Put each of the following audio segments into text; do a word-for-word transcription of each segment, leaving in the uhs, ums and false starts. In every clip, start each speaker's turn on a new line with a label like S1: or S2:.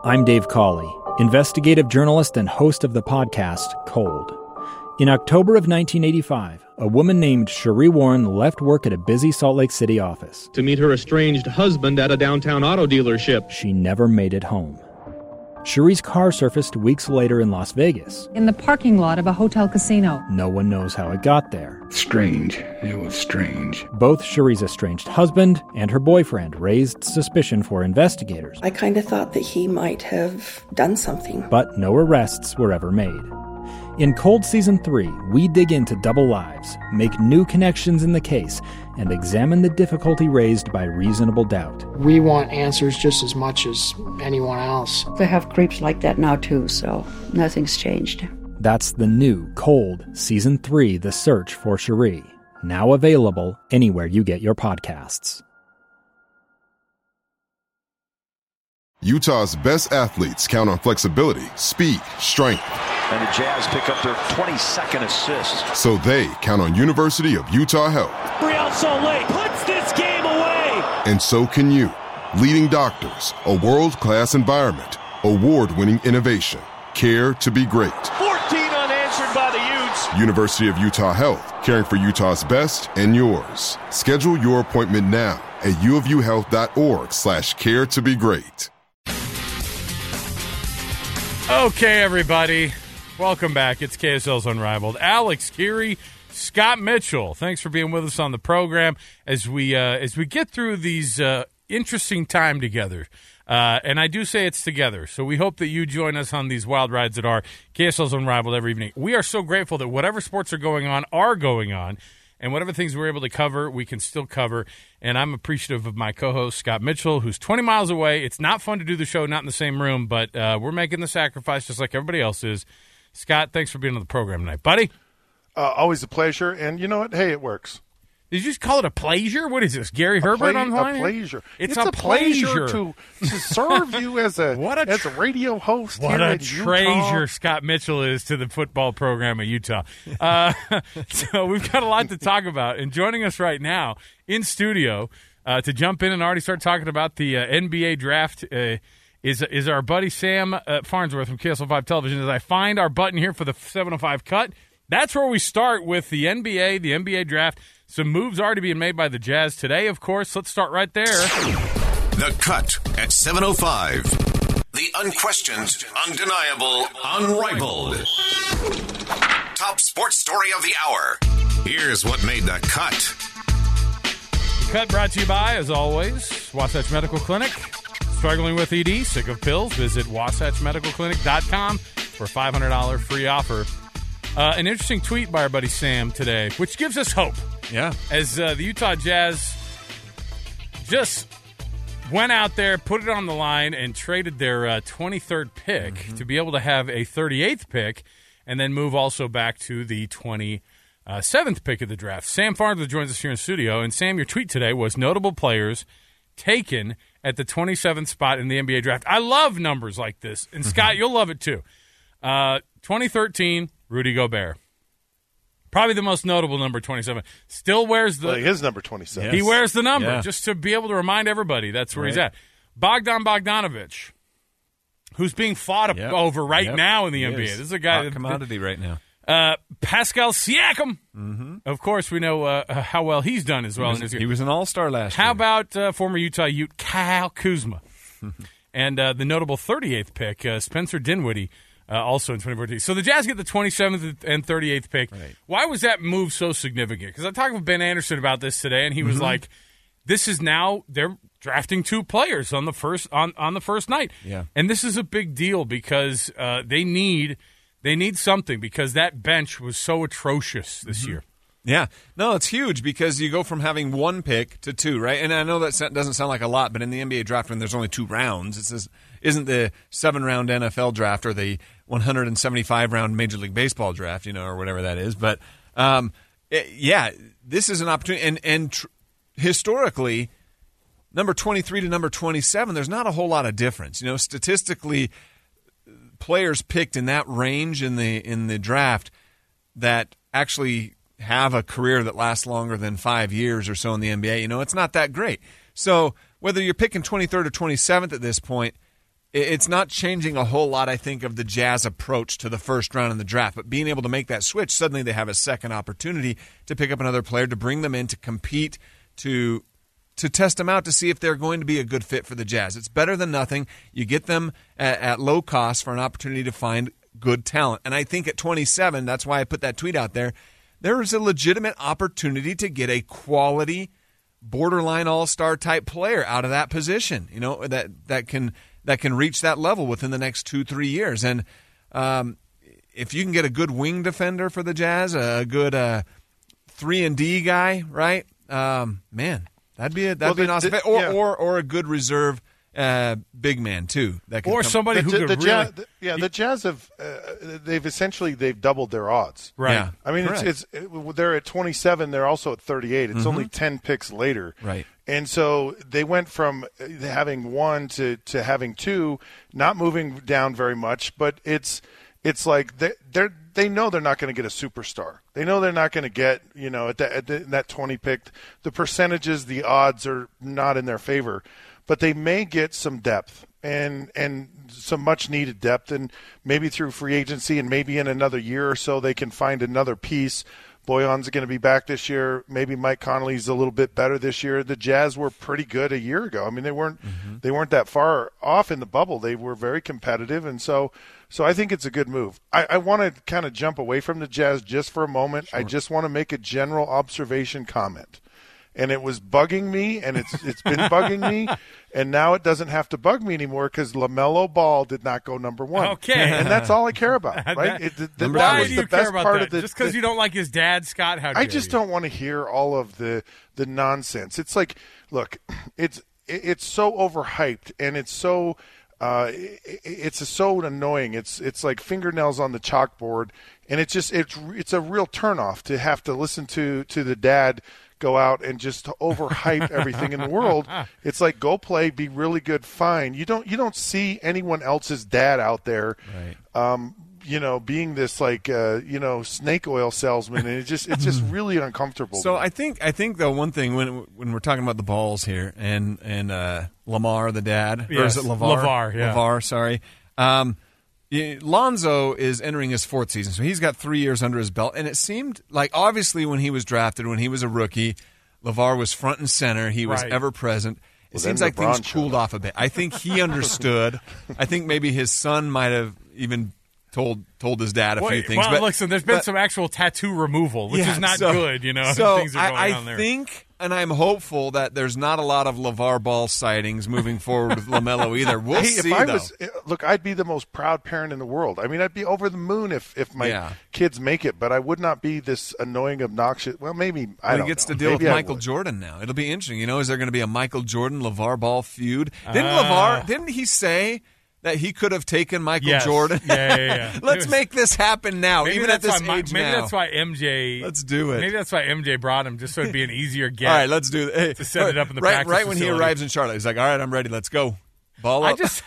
S1: I'm Dave Cawley, investigative journalist and host of the podcast Cold. In October of nineteen eighty-five, a woman named Sheree Warren left work at a busy Salt Lake City office
S2: to meet her estranged husband at a downtown auto dealership.
S1: She never made it home. Sheree's car surfaced weeks later in Las Vegas.
S3: In the parking lot of a hotel casino.
S1: No one knows how it got there.
S4: Strange. It was strange.
S1: Both Sheree's estranged husband and her boyfriend raised suspicion for investigators.
S5: I kind of thought that he might have done something.
S1: But no arrests were ever made. In Cold Season three, we dig into double lives, make new connections in the case, and examine the difficulty raised by reasonable doubt.
S6: We want answers just as much as anyone else.
S7: They have creeps like that now too, so nothing's changed.
S1: That's the new Cold Season three, The Search for Sheree, now available anywhere you get your podcasts.
S8: Utah's best athletes count on flexibility, speed, strength.
S9: And the Jazz pick up their twenty-second assist.
S8: So they count on University of Utah Health.
S10: Real Salt Lake puts this game away.
S8: And so can you. Leading doctors, a world-class environment, award-winning innovation, care to be great.
S10: fourteen unanswered by the Utes.
S8: University of Utah Health, caring for Utah's best and yours. Schedule your appointment now at uofuhealth.org slash care to be great.
S11: Okay, everybody. Welcome back. It's K S L's Unrivaled. Alex Geary, Scott Mitchell. Thanks for being with us on the program as we uh, as we get through these uh, interesting time together. Uh, and I do say it's together. So we hope that you join us on these wild rides that are K S L's Unrivaled every evening. We are so grateful that whatever sports are going on are going on. And whatever things we're able to cover, we can still cover. And I'm appreciative of my co-host, Scott Mitchell, who's twenty miles away. It's not fun to do the show, not in the same room, but uh, we're making the sacrifice just like everybody else is. Scott, thanks for being on the program tonight. Buddy?
S12: Uh, always a pleasure. And you know what? Hey, it works.
S11: Did you just call it a pleasure? What is this, Gary
S12: a
S11: Herbert
S12: pla-
S11: online?
S12: A pleasure.
S11: It's,
S12: it's
S11: a,
S12: a
S11: pleasure,
S12: pleasure to, to serve you as a
S11: what a
S12: as
S11: tr-
S12: a radio host.
S11: What
S12: here
S11: a
S12: at
S11: treasure
S12: Utah.
S11: Scott Mitchell is to the football program at Utah. Uh, so we've got a lot to talk about. And joining us right now in studio uh, to jump in and already start talking about the uh, N B A draft uh, is is our buddy Sam uh, Farnsworth from K S L five Television. As I find our button here for the seven oh five cut, that's where we start with the N B A, the N B A draft. Some moves already being made by the Jazz today, of course. Let's start right there.
S13: The Cut at seven oh five. The unquestioned, undeniable, unrivaled. Top sports story of the hour. Here's what made the cut.
S11: The Cut brought to you by, as always, Wasatch Medical Clinic. Struggling with E D, sick of pills? Visit wasatch medical clinic dot com for a five hundred dollars free offer. Uh, an interesting tweet by our buddy Sam today, which gives us hope.
S14: Yeah.
S11: As uh, the Utah Jazz just went out there, put it on the line, and traded their uh, twenty-third pick mm-hmm. to be able to have a thirty-eighth pick and then move also back to the twenty-seventh pick of the draft. Sam Farnsworth joins us here in the studio. And, Sam, your tweet today was notable players taken at the twenty-seventh spot in the N B A draft. I love numbers like this. And, Scott, you'll love it too. Uh, twenty thirteen, Rudy Gobert. Probably the most notable number, twenty-seven. Still wears the...
S12: Well, his number twenty-seven.
S11: He wears the number,
S14: yeah.
S11: just to be able to remind everybody that's where
S14: right.
S11: he's at. Bogdan Bogdanović, who's being fought
S14: yep.
S11: over right
S14: yep.
S11: now in the
S14: he
S11: N B A.
S14: Is.
S11: This is a guy...
S14: Hot
S11: that,
S14: commodity right now.
S11: Uh, Pascal Siakam.
S14: Mm-hmm.
S11: Of course, we know uh, how well he's done as well.
S14: He was,
S11: in his
S14: he was an all-star last
S11: how
S14: year.
S11: How about uh, former Utah Ute Kyle Kuzma? And uh, the notable thirty-eighth pick, uh, Spencer Dinwiddie, uh, also in twenty fourteen. So the Jazz get the twenty-seventh and thirty-eighth pick.
S14: Right.
S11: Why was that move so significant? Because I talked with Ben Anderson about this today, and he was mm-hmm. like, this is now they're drafting two players on the first on, on the first night.
S14: Yeah.
S11: And this is a big deal because uh, they need they need something because that bench was so atrocious this
S14: mm-hmm.
S11: year.
S14: Yeah. No, it's huge because you go from having one pick to two, right? And I know that doesn't sound like a lot, but in the N B A draft when there's only two rounds, it says, isn't the seven-round N F L draft or the one hundred seventy-five round Major League Baseball draft, you know, or whatever that is. But, um, it, yeah, this is an opportunity. And, and tr- historically, number twenty-three to number twenty-seven, there's not a whole lot of difference. You know, statistically, players picked in that range in the in the draft that actually have a career that lasts longer than five years or so in the N B A, you know, it's not that great. So whether you're picking twenty-third or twenty-seventh at this point, it's not changing a whole lot, I think, of the Jazz approach to the first round in the draft. But being able to make that switch, suddenly they have a second opportunity to pick up another player, to bring them in, to compete, to to test them out, to see if they're going to be a good fit for the Jazz. It's better than nothing. You get them at, at low cost for an opportunity to find good talent. And I think at twenty-seven, that's why I put that tweet out there, there is a legitimate opportunity to get a quality, borderline all-star type player out of that position, you know, that that can that can reach that level within the next two, three years. And um, if you can get a good wing defender for the Jazz, a good uh, three and D guy, right? Um, man, that'd be a, that'd
S12: well,
S14: be
S12: the,
S14: an awesome
S12: the,
S14: fit. Or,
S12: yeah.
S14: or or a good reserve uh, big man too, that can
S11: or
S14: come.
S11: somebody
S12: the,
S11: who
S12: the,
S11: could
S12: the
S11: really.
S12: Jazz, the, yeah, the Jazz have uh, they've essentially they've doubled their odds.
S11: Right.
S14: Yeah.
S12: I mean,
S14: Correct.
S12: it's, it's it, they're at twenty-seven. They're also at thirty-eight. It's
S14: Mm-hmm.
S12: only ten picks later.
S14: Right.
S12: And so they went from having one to, to having two, not moving down very much. But it's it's like they they're, they know they're not going to get a superstar. They know they're not going to get, you know, at, the, at the, that twenty pick, the percentages, the odds are not in their favor. But they may get some depth and and some much needed depth, and maybe through free agency, and maybe in another year or so they can find another piece. Boyan's going to be back this year. Maybe Mike Conley's a little bit better this year. The Jazz were pretty good a year ago. I mean, they weren't mm-hmm. they weren't that far off in the bubble. They were very competitive, and so so I think it's a good move. I, I want to kind of jump away from the Jazz just for a moment. Sure. I just want to make a general observation comment. And it was bugging me, and it's it's been bugging me, and now it doesn't have to bug me anymore because LaMelo Ball did not go number one.
S11: Okay.
S12: And that's all I care about, right?
S11: that,
S12: it, the, the,
S11: why
S12: that was
S11: do
S12: the
S11: you
S12: best
S11: care about
S12: part
S11: that?
S12: of the
S11: Just because
S12: the,
S11: you don't like his dad, Scott? How dare
S12: I just
S11: you?
S12: don't want to hear all of the the nonsense. It's like, look, it's it's so overhyped, and it's so uh, it's so annoying. It's it's like fingernails on the chalkboard, and it's just it's it's a real turnoff to have to listen to to the dad go out and just overhype everything in the world. It's like, go play, be really good, fine. You don't you don't see anyone else's dad out there,
S14: right.
S12: um, you know, being this like uh, you know snake oil salesman, and it just it's just really uncomfortable.
S14: So I think I think though one thing when when we're talking about the Balls here and and uh, Lamar the dad,
S11: yes.
S14: or is it LeVar?
S11: LeVar, yeah.
S14: LeVar, sorry. Um, Lonzo is entering his fourth season, so he's got three years under his belt. And it seemed like, obviously, when he was drafted, when he was a rookie, LeVar was front and center. He was
S11: right.
S14: ever present. It
S12: well,
S14: seems like
S12: LeBron
S14: things cooled off a bit. I think he understood. I think maybe his son might have even told told his dad a
S11: well,
S14: few things.
S11: Well,
S14: but,
S11: listen, there's been
S14: but,
S11: some actual tattoo removal, which
S14: yeah,
S11: is not
S14: so,
S11: good, you know.
S14: So
S11: things are going
S14: I, I
S11: on there.
S14: think, and I'm hopeful that there's not a lot of LeVar Ball sightings moving forward with LaMelo either. We'll
S12: hey,
S14: see,
S12: if I
S14: though.
S12: was, look, I'd be the most proud parent in the world. I mean, I'd be over the moon if, if my
S14: yeah.
S12: kids make it, but I would not be this annoying, obnoxious. Well, maybe I
S14: well,
S12: don't
S14: he gets
S12: know.
S14: to deal
S12: maybe
S14: with
S12: I
S14: Michael
S12: would.
S14: Jordan now. It'll be interesting. You know, is there going to be a Michael Jordan LeVar Ball feud? Didn't
S11: Uh,
S14: LeVar? Didn't he say that he could have taken Michael
S11: yes.
S14: Jordan?
S11: Yeah, yeah, yeah.
S14: Let's
S11: was,
S14: make this happen now,
S11: maybe
S14: even at
S11: that's
S14: this
S11: why,
S14: age
S11: Maybe
S14: now.
S11: that's why M J.
S14: Let's do it.
S11: Maybe that's why M J brought him, just so it'd be an easier get.
S14: All right, let's do it. Hey,
S11: to set it up in the
S14: right,
S11: practice
S14: right when he
S11: facility.
S14: arrives in Charlotte, he's like, "All right, I'm ready. Let's go." Ball up.
S11: I just,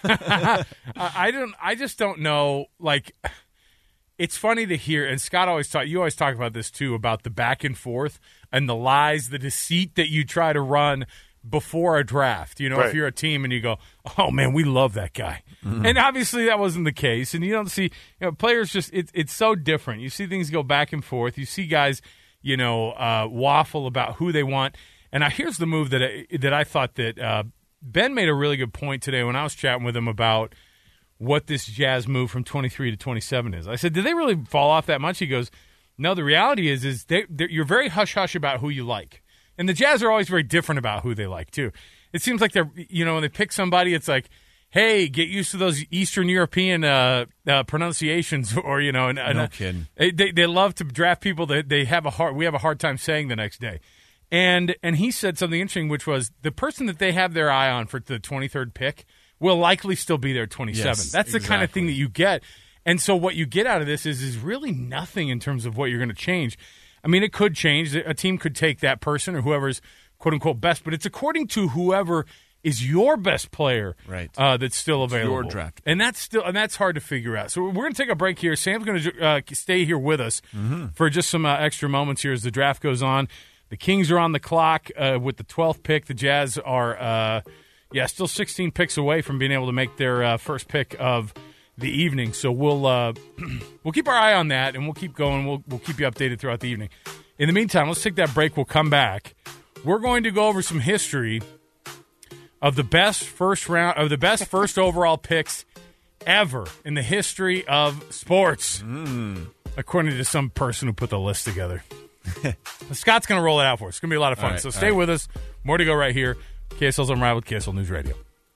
S11: I don't, I just don't know. Like, it's funny to hear, and Scott always talk. You always talk about this too, about the back and forth and the lies, the deceit that you try to run before a draft. You know,
S12: right.
S11: if you're a team and you go, "Oh man, we love that guy," mm-hmm. and obviously that wasn't the case. And you don't see, you know, players just it's it's so different. You see things go back and forth. You see guys, you know, uh, waffle about who they want. And I, here's the move that I, that I thought that. Uh, Ben made a really good point today when I was chatting with him about what this Jazz move from twenty-three to twenty-seven is. I said, did they really fall off that much? He goes, no, the reality is is they, you're very hush-hush about who you like. And the Jazz are always very different about who they like, too. It seems like they're, you know, when they pick somebody, it's like, hey, get used to those Eastern European uh, uh, pronunciations, or, you know. And, and,
S14: no
S11: uh,
S14: kidding.
S11: They, they love to draft people that they have a hard, we have a hard time saying the next day. And and he said something interesting, which was the person that they have their eye on for the twenty-third pick will likely still be there at twenty-seven.
S14: Yes,
S11: That's the
S14: exactly.
S11: kind of thing that you get. And so what you get out of this is is really nothing in terms of what you're going to change. I mean, it could change. A team could take that person or whoever's quote-unquote best, but it's according to whoever is your best player
S14: right.
S11: uh, that's still available.
S14: Your draft.
S11: And that's still and that's hard to figure out. So we're going to take a break here. Sam's going to uh, stay here with us
S14: mm-hmm.
S11: for just some uh, extra moments here as the draft goes on. The Kings are on the clock uh, with the twelfth pick. The Jazz are, uh, yeah, still sixteen picks away from being able to make their uh, first pick of the evening. So we'll uh, we'll keep our eye on that, and we'll keep going. We'll we'll keep you updated throughout the evening. In the meantime, let's take that break. We'll come back. We're going to go over some history of the best first round of the best first overall picks ever in the history of sports,
S14: mm.
S11: according to some person who put the list together. Scott's going to roll it out for us. It's going to be a lot of fun.
S14: Right,
S11: so stay
S14: right.
S11: with us. More to go right here. K S L's Unrivaled, K S L News Radio.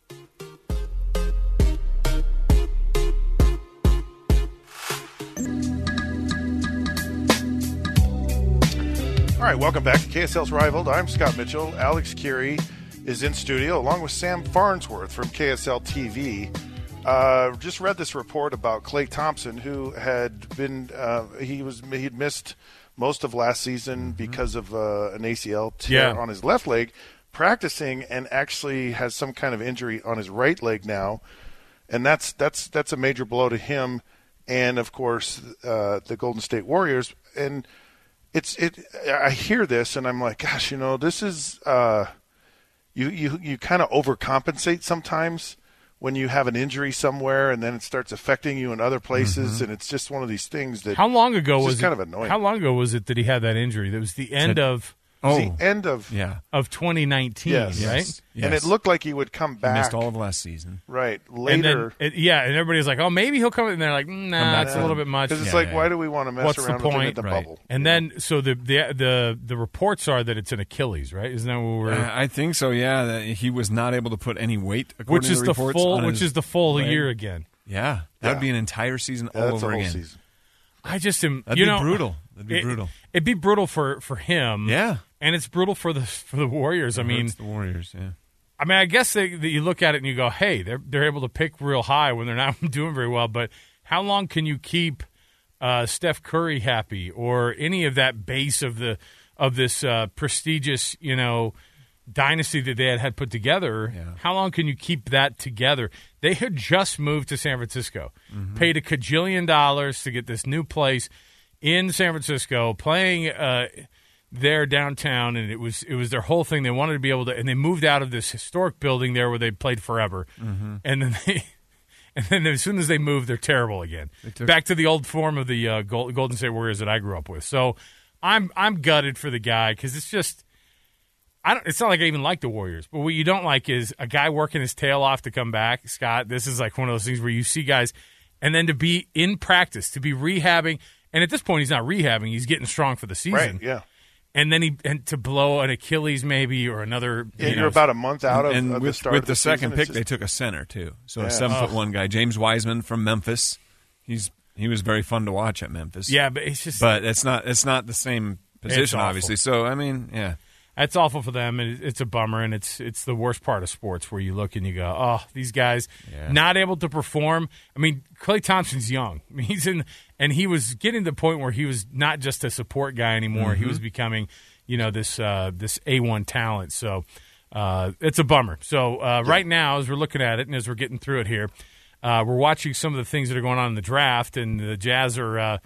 S12: All right, welcome back to K S L's Rivaled. I'm Scott Mitchell. Alex Curie is in studio along with Sam Farnsworth from K S L T V. Uh, just read this report about Klay Thompson, who had been uh, he was he'd missed most of last season because of uh, an A C L tear
S11: Yeah.
S12: on his left leg, practicing, and actually has some kind of injury on his right leg now, and that's that's that's a major blow to him, and of course uh, the Golden State Warriors. And It's it. I hear this and I'm like, gosh, you know, this is uh, you you you kind of overcompensate sometimes when you have an injury somewhere and then it starts affecting you in other places,
S14: Mm-hmm.
S12: and it's just one of these things that.
S11: How long ago
S12: it's
S11: was
S12: just
S11: it,
S12: kind of annoying?
S11: How long ago was it that he had that injury? That was the end of
S14: Oh,
S12: the end of
S14: yeah.
S11: of twenty nineteen,
S12: Yes.
S11: right?
S14: Yes.
S12: and it looked like he would come
S14: He
S12: back.
S14: missed all of last season.
S12: right
S11: And
S12: later.
S11: then, it, yeah, and everybody's like, "Oh, maybe he'll come." And they're like, "Nah,
S14: back
S11: it's
S14: to
S11: a little
S14: him.
S11: bit much."
S12: Because it's
S14: Yeah,
S12: like,
S14: yeah,
S12: why
S14: yeah.
S12: do we want to mess
S11: What's the
S12: around with him in
S11: point?
S12: the
S14: Right.
S12: bubble?
S11: And then, so the, the the the reports are that it's an Achilles, right? Isn't that what we're?
S14: Uh, I think so. Yeah, that he was not able to put any weight, according
S11: which
S14: to
S11: is
S14: the
S11: the
S14: reports,
S11: full,
S14: on
S11: which
S14: his
S11: is the full
S14: leg.
S11: year again.
S14: Yeah, that would
S12: Yeah.
S14: be an entire season
S12: Yeah,
S14: all
S12: that's a
S14: over
S12: whole
S14: again.
S12: season.
S11: I just am.
S14: That'd
S11: you
S14: be
S11: know,
S14: brutal. That'd be
S11: it,
S14: brutal.
S11: It'd be brutal for for him.
S14: Yeah,
S11: and it's brutal for the for the Warriors. I
S14: It
S11: mean,
S14: hurts the Warriors. Yeah.
S11: I mean, I guess they, that you look at it and you go, "Hey, they're they're able to pick real high when they're not doing very well." But how long can you keep uh, Steph Curry happy or any of that base of the of this uh, prestigious, you know, dynasty that they had had put together?
S14: Yeah.
S11: How long can you keep that together? They had just moved to San Francisco,
S14: Mm-hmm.
S11: paid a cajillion dollars to get this new place in San Francisco, playing. Uh, there downtown, and it was it was their whole thing. They wanted to be able to, and they moved out of this historic building there where they played forever,
S14: Mm-hmm.
S11: and then they, and then as soon as they moved, they're terrible again.
S14: took-
S11: Back to the old form of the uh, Gold, Golden State Warriors that I grew up with. So I'm I'm gutted for the guy because it's just I don't. It's not like I even like the Warriors, but what you don't like is a guy working his tail off to come back. Scott, this is like one of those things where you see guys, and then to be in practice, to be rehabbing, and at this point he's not rehabbing; he's getting strong for the season.
S12: Right? Yeah.
S11: And then he and to blow an Achilles maybe or another.
S12: Yeah,
S11: you
S12: you're
S11: know,
S12: about a month out of,
S14: and
S12: of
S14: with,
S12: the start
S14: with
S12: of
S14: the,
S12: the
S14: second
S12: season.
S14: pick,
S12: It's
S14: they
S12: just-
S14: took a center too. So
S12: Yeah.
S14: a seven foot
S11: Ugh.
S14: one guy, James Wiseman from Memphis. He's he was very fun to watch at Memphis.
S11: Yeah, but it's just
S14: but it's not it's not the same position,
S11: awful.
S14: obviously. So I mean, yeah.
S11: that's awful for them, and it's a bummer. And it's it's the worst part of sports where you look and you go, oh, these guys
S14: Yeah.
S11: not able to perform. I mean, Klay Thompson's young. I mean, he's in, and he was getting to the point where he was not just a support guy anymore.
S14: Mm-hmm.
S11: He was becoming, you know, this uh, this A one talent. So uh, it's a bummer. So uh, right now, as we're looking at it and as we're getting through it here, uh, we're watching some of the things that are going on in the draft, and the Jazz are. Uh,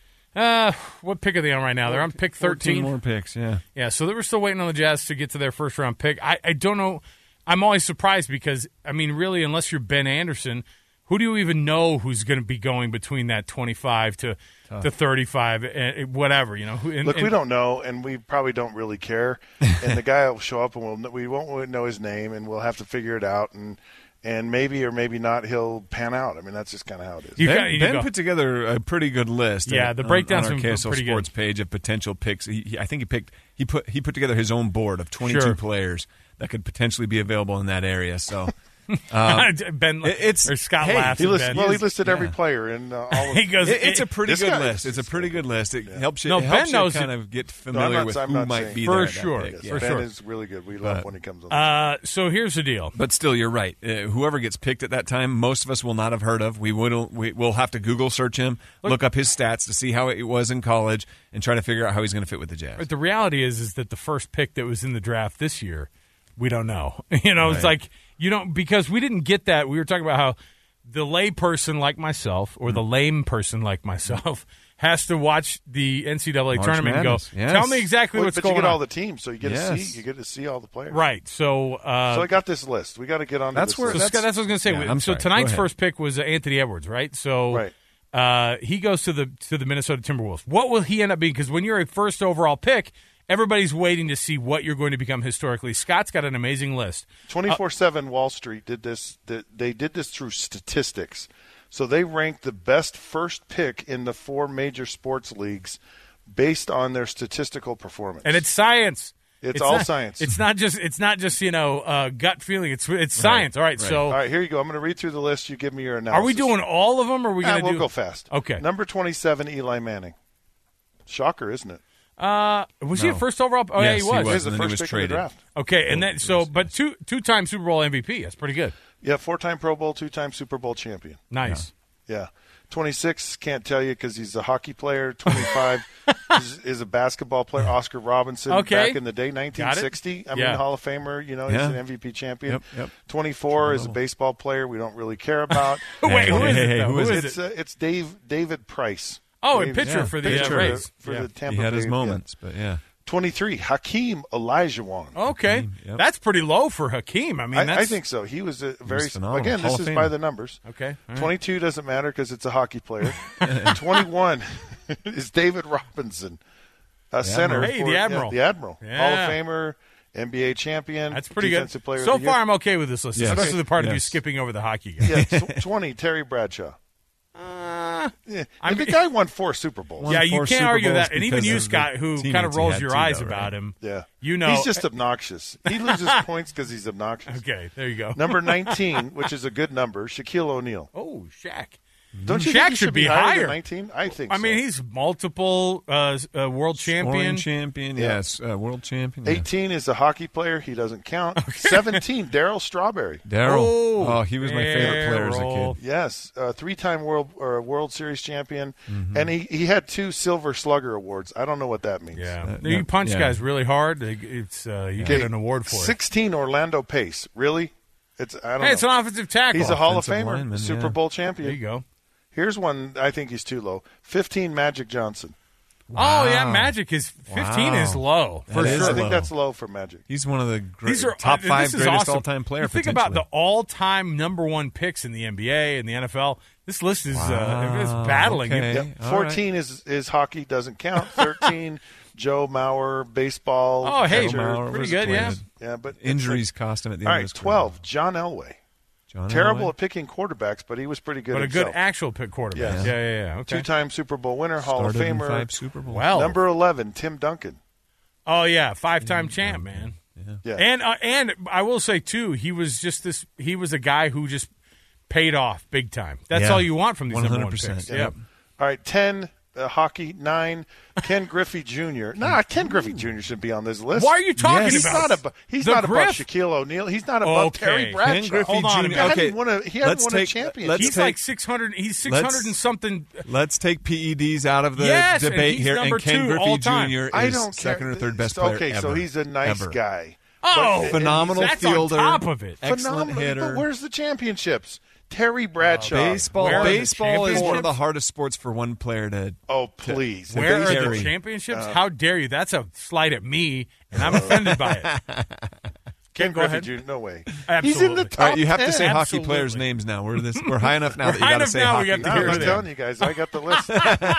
S11: uh, what pick are they on right now? They're on pick thirteen.
S14: fourteen more picks, yeah.
S11: Yeah, so they were still waiting on the Jazz to get to their first round pick. I, I don't know. I'm always surprised because, I mean, really, unless you're Ben Anderson, who do you even know who's going to be going between that twenty-five to, to thirty-five, and whatever, you know? And,
S12: Look,
S11: and,
S12: we don't know, and we probably don't really care. And the guy will show up, and we'll we won't know his name, and we'll have to figure it out, and and maybe or maybe not he'll pan out. I mean, that's just kind of how it is.
S11: You
S14: Ben,
S11: got- you
S14: Ben
S11: go.
S14: put together a pretty good list.
S11: Yeah,
S14: at-
S11: the
S14: on-
S11: breakdown's
S14: on our
S11: been
S14: K S L
S11: pretty good.
S14: Sports page of potential picks. He, he, I think he picked he put he put together his own board of twenty-two
S11: Sure.
S14: players that could potentially be available in that area. So um,
S11: Ben,
S14: it- it's
S11: or Scott
S14: hey,
S11: laughs.
S12: He
S11: at
S12: listed,
S11: Ben.
S12: well, he listed every
S14: yeah.
S12: player, and uh, all of
S11: He goes,
S14: it- it's a pretty
S12: This
S14: good
S12: guy
S14: list.
S12: is-
S14: It's a pretty good list. It helps you.
S11: No,
S14: it
S11: Ben
S14: helps
S11: knows
S14: you kind
S11: it.
S14: of get
S12: No, I'm
S14: familiar
S12: not-
S14: with
S12: I'm
S14: who
S12: not
S14: might
S12: saying-
S14: be
S11: For
S14: there. at that
S11: sure.
S14: pick.
S12: Yes,
S14: Yeah.
S11: For
S12: Ben
S11: sure.
S12: is really good. We love
S14: But-
S12: when he comes on.
S11: Uh, so here's the deal.
S14: But still, you're right. Uh, whoever gets picked at that time, most of us will not have heard of. We will. We, we'll have to Google search him, look, look up his stats to see how it was in college, and try to figure out how he's going to fit with the Jazz.
S11: But the reality is, is that the first pick that was in the draft this year, we don't know. You know, it's
S14: Right.
S11: like you don't because we didn't get that. We were talking about how the lay person like myself, or the lame person like myself, has to watch the N C double A
S14: March
S11: tournament
S14: Madness,
S11: and go,
S14: yes.
S11: tell me exactly
S12: Well,
S11: what's
S12: but
S11: going
S12: you get
S11: on.
S12: all the teams, so you get
S14: Yes.
S12: to see you get to see all the players.
S11: Right. So, uh,
S12: so I got this list. We got to get on.
S14: That's
S12: this
S14: where-
S11: so
S12: list.
S11: Scott, that's what I was going to say.
S14: Yeah, I'm
S11: so
S14: sorry.
S11: tonight's
S14: Go ahead.
S11: first pick was uh, Anthony Edwards, right? So
S12: Right.
S11: Uh, he goes to the to the Minnesota Timberwolves. What will he end up being? Because when you're a first overall pick, everybody's waiting to see what you're going to become historically. Scott's got an amazing list.
S12: twenty-four seven Wall Street did this. They did this through statistics. So they ranked the best first pick in the four major sports leagues based on their statistical performance.
S11: And it's science.
S12: It's, it's all
S11: not,
S12: science.
S11: It's not just it's not just you know uh, gut feeling. It's it's science.
S14: Right,
S11: all right,
S14: right.
S11: so
S12: all right, here you go. I'm going to read through the list. You give me your analysis.
S11: are we doing all of them? Or are we
S12: Ah,
S11: going to
S12: we'll
S11: do?
S12: go fast.
S11: Okay.
S12: Number twenty-seven, Eli Manning. Shocker, isn't it?
S11: Uh, was he
S14: No.
S11: a first overall? Oh
S14: Yes,
S11: yeah, he was.
S14: he was.
S12: He's the
S14: and then he
S12: first
S14: was
S12: pick in the
S14: traded.
S12: draft.
S11: Okay, and then so but two two time Super Bowl M V P. That's pretty good.
S12: Yeah, four-time Pro Bowl, two-time Super Bowl champion.
S11: Nice.
S12: Yeah. twenty-six, can't tell you because he's a hockey player. twenty-five is, is a basketball player. Oscar Robinson,
S11: Okay.
S12: back in the day, nineteen sixty. I mean,
S11: Yeah.
S12: Hall of Famer. You know,
S14: Yeah.
S12: he's an M V P champion.
S14: Yep, yep.
S12: twenty-four is a baseball player we don't really care about.
S11: Wait, who
S14: Hey,
S11: is
S14: hey,
S11: it?
S14: hey,
S11: though?
S14: who
S11: Who
S14: is
S11: is
S12: it's
S11: it?
S12: uh, it's Dave David Price.
S11: Oh,
S12: Dave-
S11: and pitcher
S14: yeah,
S11: for the
S12: pitcher
S11: uh, Rays.
S12: for
S11: Yeah.
S12: the Tampa
S14: He had his
S12: Bay-
S14: moments, but yeah.
S12: yeah. twenty-three, Hakeem Olajuwon.
S11: Okay,
S14: Yep.
S11: that's pretty low for Hakeem. I mean,
S12: I,
S11: that's,
S12: I think so. He was a very
S14: was phenomenal.
S12: again.
S14: Hall
S12: This
S14: of
S12: is by
S14: Famer.
S12: the numbers.
S11: Okay, all right.
S12: twenty-two doesn't matter because it's a hockey player. twenty-one is David Robinson, a center.
S11: Admiral. Hey,
S12: for-
S11: the
S12: yeah,
S11: Admiral.
S12: the Admiral,
S11: Yeah.
S12: Hall of Famer, N B A champion.
S11: That's pretty good.
S12: defensive Player
S11: So
S12: of the
S11: far,
S12: year.
S11: I'm okay with this list,
S14: Yes.
S11: especially the part of you
S14: Yes.
S11: skipping over the hockey guy.
S12: Yeah, tw- twenty Terry Bradshaw.
S11: Uh,
S12: Yeah,
S11: I
S12: and the
S11: mean-
S12: guy won four Super Bowls.
S14: Won
S11: yeah, you
S14: four
S11: can't
S14: Super
S11: argue
S14: Bowls
S11: that. And even
S14: because
S11: you,
S14: of the
S11: Scott, who
S14: teammates
S11: kind of
S14: he
S11: rolls
S14: had
S11: your
S14: too,
S11: eyes
S14: though,
S11: about
S14: right?
S11: him.
S12: Yeah,
S11: You know,
S12: he's just obnoxious. He loses points because he's obnoxious.
S11: okay. There you go.
S12: Number nineteen, which is a good number, Shaquille O'Neal.
S11: Oh, Shaq.
S12: Don't you
S11: Shaq
S12: think he
S11: should
S12: should
S11: be
S12: be higher
S11: higher.
S12: than nineteen? I think.
S11: I mean,
S12: so.
S11: he's multiple uh, uh, world
S14: Scoring
S11: champion.
S14: champion,
S12: Yeah.
S14: yes. Uh, world champion. yeah.
S12: eighteen is a hockey player. He doesn't count. seventeen, Daryl Strawberry.
S14: Daryl.
S11: Oh,
S14: Oh, he was my favorite player as a
S11: Daryl.
S14: kid.
S12: Yes, uh, three-time World or World Series champion,
S14: Mm-hmm.
S12: and he, he had two Silver Slugger awards. I don't know what that means.
S11: Yeah,
S14: Uh,
S11: you
S14: no,
S11: punch
S14: yeah.
S11: guys really hard. they- It's uh, you
S12: Okay,
S11: get an award for it.
S12: sixteen, Orlando Pace. Really? It's I don't
S11: Hey,
S12: know.
S11: it's an offensive tackle.
S12: He's a Hall of
S14: Offensive
S12: Famer,
S14: lineman,
S12: Super
S14: yeah.
S12: Bowl
S11: There
S12: champion.
S11: you go.
S12: Here's one I think he's too low. fifteen, Magic Johnson.
S11: Oh yeah,
S14: Wow.
S11: Magic is fifteen
S14: Wow.
S11: is low for
S14: That is
S11: sure.
S12: I think
S14: low.
S12: that's low for Magic.
S14: He's one of the great,
S11: These are
S14: top
S11: uh,
S14: five
S11: this is
S14: greatest
S11: awesome.
S14: all-time player.
S11: You think about the
S14: potentially.
S11: all-time number one picks in the N B A and the N F L. This list is uh,
S14: Wow,
S11: is battling.
S14: okay.
S11: it.
S12: Yep.
S14: all
S12: fourteen is is hockey, doesn't count. thirteen, Joe Mauer, baseball.
S11: Oh, hey,
S12: catcher.
S14: Mauer
S11: pretty
S14: was
S11: good, yeah.
S14: played.
S12: Yeah, but it's
S14: Injuries
S12: like-
S14: cost him at the
S12: all
S14: end
S12: right,
S14: of his career.
S12: twelve, John Elway.
S14: John
S12: Terrible
S14: Elway.
S12: at picking quarterbacks, but he was pretty good
S11: But a
S12: himself.
S11: good actual pick quarterback.
S12: Yes.
S11: Yeah, yeah, yeah. Okay.
S12: Two-time Super Bowl winner, Hall
S14: Started
S12: of
S14: in
S12: Famer.
S14: five Super Bowls.
S11: Well,
S12: Number eleven, Tim Duncan.
S11: oh yeah, five-time champ, man.
S12: Yeah.
S11: And uh, and I will say too, he was just this. He was a guy who just paid off big time. That's
S14: Yeah.
S11: all you want from these number one
S14: one hundred percent.
S11: picks.
S14: Yeah.
S11: Yep.
S12: All right, ten, uh, hockey. nine, Ken Griffey Junior Nah, Ken Griffey Junior should be on this list.
S11: Why are you talking
S14: Yes.
S12: He's
S11: about?
S12: not, abo- he's
S11: the
S12: not above
S11: Griff?
S12: Shaquille O'Neal. He's not above
S11: Okay.
S12: Terry
S11: Ken
S12: Bradshaw.
S14: Ken Griffey
S11: Hold on a
S14: Junior
S11: minute.
S12: He hadn't
S14: Okay,
S12: won a, he hadn't
S14: let's
S12: won
S14: take,
S12: a championship.
S14: Let's
S11: He's
S14: take,
S11: like six hundred. He's six hundred
S14: let's-
S11: and something.
S14: Let's take P E Ds out of the
S11: Yes, and
S14: debate
S11: he's
S14: here,
S11: number
S14: and Ken
S11: two
S14: Griffey
S11: all time.
S14: Junior is
S12: I don't
S14: second
S12: care.
S14: or third best player
S12: Okay,
S14: ever.
S12: so he's a nice
S14: ever.
S12: guy.
S11: Oh,
S12: But-
S14: Phenomenal
S11: that's
S14: fielder.
S11: on top of it.
S14: Excellent
S12: Phenomenal.
S14: hitter.
S12: But where's the championships? Terry Bradshaw.
S14: Baseball,
S11: Where are the
S14: baseball is one of the
S11: championships?
S14: hardest sports for one player to.
S12: Oh, please.
S14: to-
S11: Where are
S14: Terry.
S11: the championships? How dare you? That's a slight at me, and I'm offended by it.
S12: Ken
S11: go
S12: Griffey
S11: ahead.
S12: Junior No way.
S11: Absolutely.
S12: He's in the top
S14: All right, you have to
S12: ten.
S14: say hockey
S11: Absolutely.
S14: players' names now. We're this. We're high enough now
S11: We're
S14: that you
S11: high
S14: got to
S11: enough
S14: say
S11: now, we
S14: hockey.
S11: have to
S12: No,
S11: hear
S12: I'm
S11: them.
S12: telling you guys, I got the list.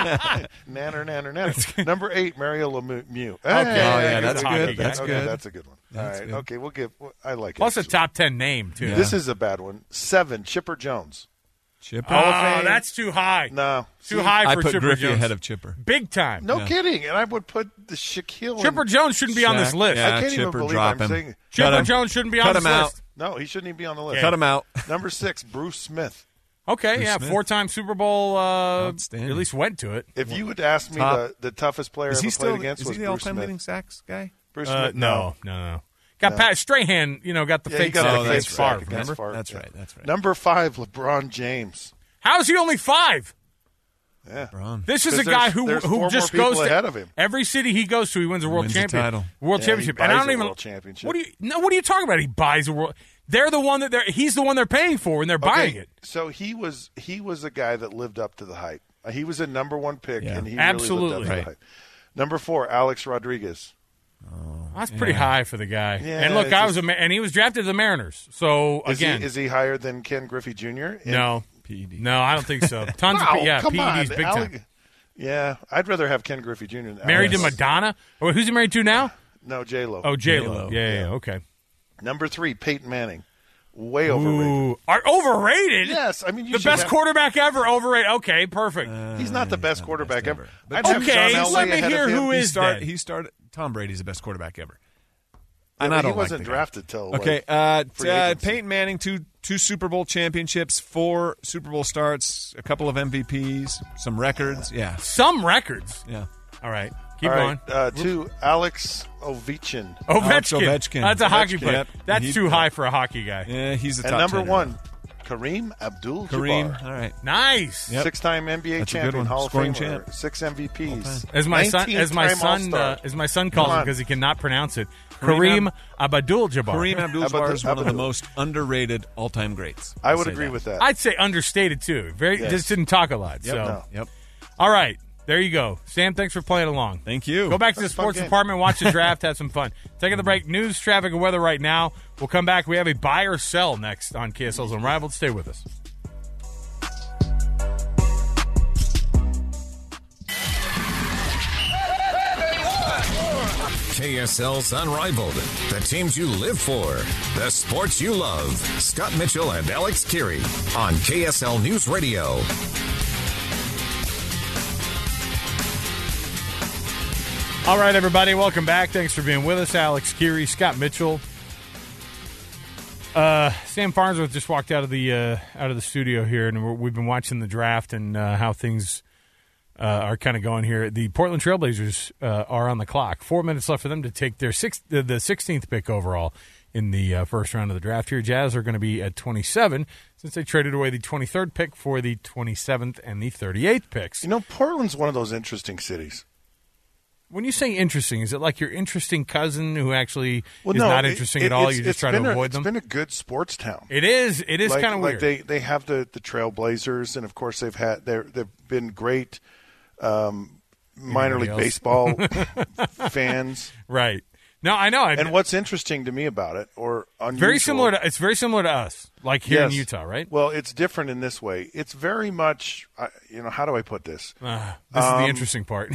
S12: nanner, nanner, nanner. Number eight, Mario Lemieux. Okay,
S11: Oh, yeah,
S14: that's
S11: hockey
S14: good.
S11: guy.
S14: That's
S12: okay,
S14: good.
S12: That's a good one.
S14: That's
S12: All right.
S14: good.
S12: Okay, we'll give. I like it.
S11: Plus a top ten name too.
S14: Yeah.
S12: This is a bad one. Seven, Chipper Jones.
S14: Chipper.
S11: Oh,
S12: Fame.
S11: that's too high.
S12: No,
S11: Too
S12: See?
S11: high
S14: I
S11: for
S14: put
S11: Chipper
S14: Griffey
S11: Jones.
S14: ahead of Chipper.
S11: Big time.
S12: No
S14: Yeah.
S12: kidding. And I would put the Shaquille.
S11: Chipper
S12: and,
S11: Jones shouldn't be on this
S14: Shaq,
S11: list.
S14: yeah.
S12: I can't even
S14: Chipper,
S12: believe
S14: drop
S12: I'm
S14: him.
S12: saying.
S14: Cut
S11: Chipper
S14: him.
S11: Jones shouldn't be on
S14: Cut
S11: this
S14: him out.
S11: list.
S12: No, he shouldn't even be on the list.
S14: Cut him out.
S12: Number six, Bruce Smith.
S11: Okay,
S14: Bruce
S11: yeah,
S14: Smith.
S11: four-time Super Bowl. Uh,
S14: Outstanding.
S11: at least went to it.
S12: If you would ask me
S14: Top.
S12: the, the toughest player
S14: Is
S12: I
S14: he
S12: ever
S14: still?
S12: played against
S14: Is
S12: was
S14: he the
S12: Bruce
S14: all-time
S12: Smith.
S14: leading sacks guy?
S12: Bruce
S11: Uh,
S12: Smith.
S11: no, no, no. Got
S12: No.
S11: Pat Strahan. You know, got the
S12: Yeah,
S11: fake
S12: he got
S11: sack
S12: the
S14: Oh,
S12: fake
S11: against
S14: that's
S12: sack
S11: Favre.
S12: against
S11: Remember?
S12: Favre.
S14: That's
S12: Yeah.
S14: right. That's right.
S12: Number five, LeBron James.
S11: How's he only five?
S12: Yeah.
S14: Braun.
S11: This is a
S12: 'Cause
S11: guy
S12: there's-
S11: who
S12: there's
S11: who
S12: four
S11: just
S12: more people
S11: goes to
S12: ahead of him.
S11: every city he goes to. He wins a world
S14: Wins the
S11: champion,
S14: title.
S11: world
S12: Yeah,
S11: championship,
S12: he
S11: and I
S12: buys
S11: don't
S12: a
S11: even.
S12: world championship.
S11: What do you? No, what are you talking about? He buys a world. They're the one that they're. He's the one they're paying for, and they're buying
S12: Okay,
S11: it.
S12: So he was he was a guy that lived up to the hype. He was a number one pick,
S14: Yeah.
S12: and he
S11: Absolutely.
S12: really lived up to the
S11: Right.
S12: hype. Number four, Alex Rodriguez.
S11: Oh, that's pretty
S14: yeah.
S11: high for the guy.
S12: Yeah,
S11: and look,
S12: it's
S11: I
S12: just-
S11: was a, and he was drafted to the Mariners. So
S12: Is
S11: again,
S12: he, is he higher than Ken Griffey Junior? In-
S11: no,
S14: P E D.
S11: no, I don't think so. Tons
S12: Wow,
S11: of yeah,
S12: come
S11: P E Ds,
S12: on,
S11: big
S12: Alec-
S11: time.
S12: Yeah, I'd rather have Ken Griffey Junior than
S11: Married
S12: Alex.
S11: to Madonna. Oh, who's he married to now?
S12: No, J Lo.
S11: Oh, J Lo.
S14: J-Lo.
S11: Yeah, yeah, yeah, okay.
S12: Number three, Peyton Manning. Way overrated.
S11: Ooh, are overrated?
S12: Yes, I mean you
S11: the
S12: should
S11: best
S12: have-
S11: quarterback ever. Overrated. Okay, perfect.
S14: Uh,
S12: He's not the best quarterback
S14: best
S12: ever.
S14: ever.
S12: I'd
S14: But
S12: have
S11: okay,
S12: John Elway
S11: let me
S12: ahead
S11: hear
S12: of him.
S11: who
S14: he
S11: is
S14: start,
S11: then.
S14: He started. Tom Brady's the best quarterback ever.
S12: Yeah,
S14: And
S12: but
S14: I don't
S12: he wasn't
S14: like the guy.
S12: drafted till
S14: Okay,
S12: like,
S14: uh,
S12: free
S14: t- uh,
S12: agency.
S14: Peyton Manning, two two Super Bowl championships, four Super Bowl starts, a couple of M V Ps, some records. Yeah,
S11: Some records.
S14: yeah.
S11: All right, keep
S12: All
S11: going.
S12: right, uh, two, Alex Ovechkin.
S14: Alex
S11: Ovechkin.
S14: Ovechkin.
S11: That's a hockey
S14: Ovechkin.
S11: player.
S14: Yep.
S11: That's
S14: He-
S11: too high for a hockey guy.
S14: Yeah, he's the
S12: And
S14: top
S12: number
S14: ten.
S12: one, Kareem Abdul-Jabbar.
S14: Kareem. All right.
S11: Nice.
S14: Yep.
S12: Six-time N B A
S14: That's a good
S12: champion,
S14: one.
S12: Hall of
S14: Scoring
S12: Famer,
S14: champ.
S12: six M V Ps.
S11: As my son, as my
S12: nineteenth time
S11: son,
S12: All-Star.
S11: uh, as my son calls
S12: Come
S11: him
S12: on.
S11: because he cannot pronounce it,
S14: Kareem
S11: Kareem Abdul-Jabbar.
S14: Kareem Abdul-Jabbar is one of the
S12: Abdul-
S14: most underrated all-time greats.
S12: I
S14: I'll
S12: would
S14: say
S12: agree
S14: that.
S12: with that.
S11: I'd say understated too. Very
S12: Yes.
S11: just didn't talk a lot.
S14: Yep.
S11: So,
S12: No.
S14: Yep.
S11: all right, there you go, Sam. Thanks for playing along.
S14: Thank you.
S11: Go back to the
S12: That's a fun
S11: sports
S12: game.
S11: department, watch the draft, have some fun. Taking the break. News, traffic, and weather right now. We'll come back. We have a buy or sell next on K S L's Unrivaled. Stay with us.
S13: K S L's Unrivaled. The teams you live for. The sports you love. Scott Mitchell and Alex Keary on K S L News Radio.
S11: All right, everybody, welcome back. Thanks for being with us. Alex Keary, Scott Mitchell. Uh, Sam Farnsworth just walked out of the uh, out of the studio here, and we're, we've been watching the draft and uh, how things uh, are kind of going here. The Portland Trailblazers uh, are on the clock. Four minutes left for them to take their sixth, uh, the sixteenth pick overall in the uh, first round of the draft here. Jazz are going to be at twenty-seven since they traded away the twenty-third pick for the twenty-seventh and the thirty-eighth picks.
S12: You know, Portland's one of those interesting cities.
S11: When you say interesting, is it like your interesting cousin who actually
S12: Well,
S11: is
S12: no,
S11: not
S12: it-
S11: interesting
S12: it-
S11: at all?
S12: it's-
S11: You just
S12: it's
S11: try to
S12: been a-
S11: avoid them?
S12: It's been a good sports town.
S11: It is. It is
S12: like,
S11: kind of
S12: like
S11: weird.
S12: they they have the the Trailblazers, and of course they've had they're they've been great um, minor
S11: Anybody
S12: league
S11: else?
S12: baseball fans.
S11: Right. No, I know.
S12: And what's interesting to me about it, or unusual,
S11: very similar to it's very similar to us, like here in
S12: Yes.
S11: Utah, right?
S12: Well, it's different in this way. It's very much, uh, you know, how do I put this?
S11: Uh, this is
S12: Um,
S11: the interesting part.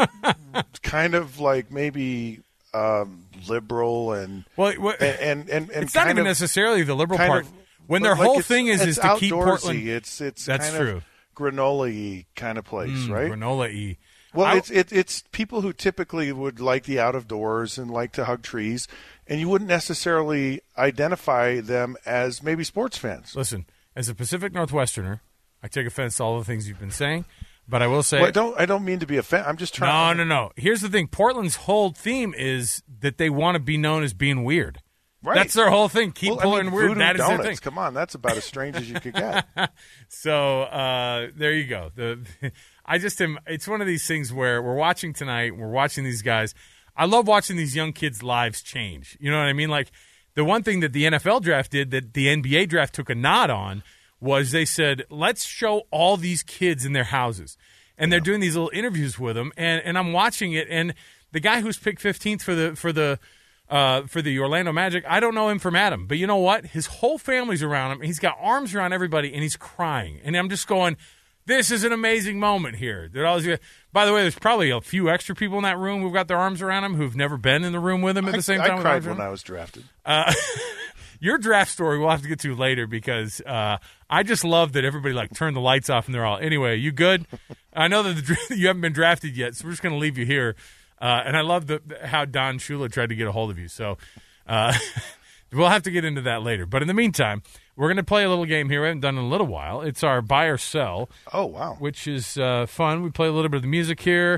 S12: kind of like maybe um, liberal and
S11: well, what,
S12: and and, and, and
S11: it's not
S12: kind
S11: even
S12: of-
S11: necessarily the liberal
S12: kind
S11: part.
S12: of-
S11: when
S12: but
S11: their
S12: like
S11: whole
S12: it's-
S11: thing is
S12: it's
S11: is to keep
S12: outdoorsy.
S11: Portland.
S12: It's it's
S11: That's
S12: kind
S11: true.
S12: of granola-y kind of place,
S11: Mm,
S12: right?
S11: Granola-y.
S12: Well,
S11: I-
S12: it's it, it's people who typically would like the out of doors and like to hug trees, and you wouldn't necessarily identify them as maybe sports fans.
S11: Listen, as a Pacific Northwesterner, I take offense to all the things you've been saying, but I will say,
S12: Well, I don't I don't mean to be a fan. I'm just trying.
S11: no, no, no. Here's the thing: Portland's whole theme is that they want to be known as being weird.
S12: Right.
S11: That's their whole thing. Keep
S12: Well, I
S11: pulling
S12: mean,
S11: weird.
S12: Voodoo
S11: That is
S12: Donuts.
S11: their thing.
S12: Come on, that's about as strange as you could get.
S11: So uh, there you go. The I just am. It's one of these things where we're watching tonight. We're watching these guys. I love watching these young kids' lives change. You know what I mean? Like the one thing that the N F L draft did that the N B A draft took a nod on was they said, let's show all these kids in their houses. And they're doing these little interviews with them. And, and I'm watching it. And the guy who's picked fifteenth for the for the uh, for the Orlando Magic, I don't know him from Adam. But you know what? His whole family's around him. He's got arms around everybody, and he's crying. And I'm just going, this is an amazing moment here. They're always, by the way, there's probably a few extra people in that room who've got their arms around him who've never been in the room with him at
S12: I,
S11: the same
S12: I
S11: time.
S12: cried when I was drafted.
S11: Uh, your draft story we'll have to get to later because uh, I just love that everybody like turned the lights off and they're all, anyway, you good? I know that the, you haven't been drafted yet, so we're just going to leave you here. Uh, and I love the, how Don Shula tried to get a hold of you. So uh, we'll have to get into that later. But in the meantime, we're going to play a little game here we haven't done in a little while. It's our buy or sell.
S12: Oh, wow.
S11: Which is uh, fun. We play a little bit of the music here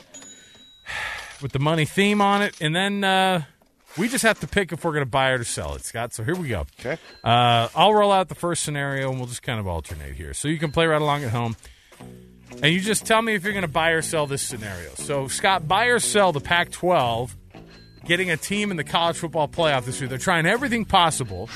S11: with the money theme on it. And then uh, we just have to pick if we're going to buy it or sell it, Scott. So here we go.
S12: Okay.
S11: Uh, I'll roll out the first scenario, and we'll just kind of alternate here. So you can play right along at home. And you just tell me if you're going to buy or sell this scenario. So, Scott, buy or sell the Pac twelve getting a team in the college football playoff this year. They're trying everything possible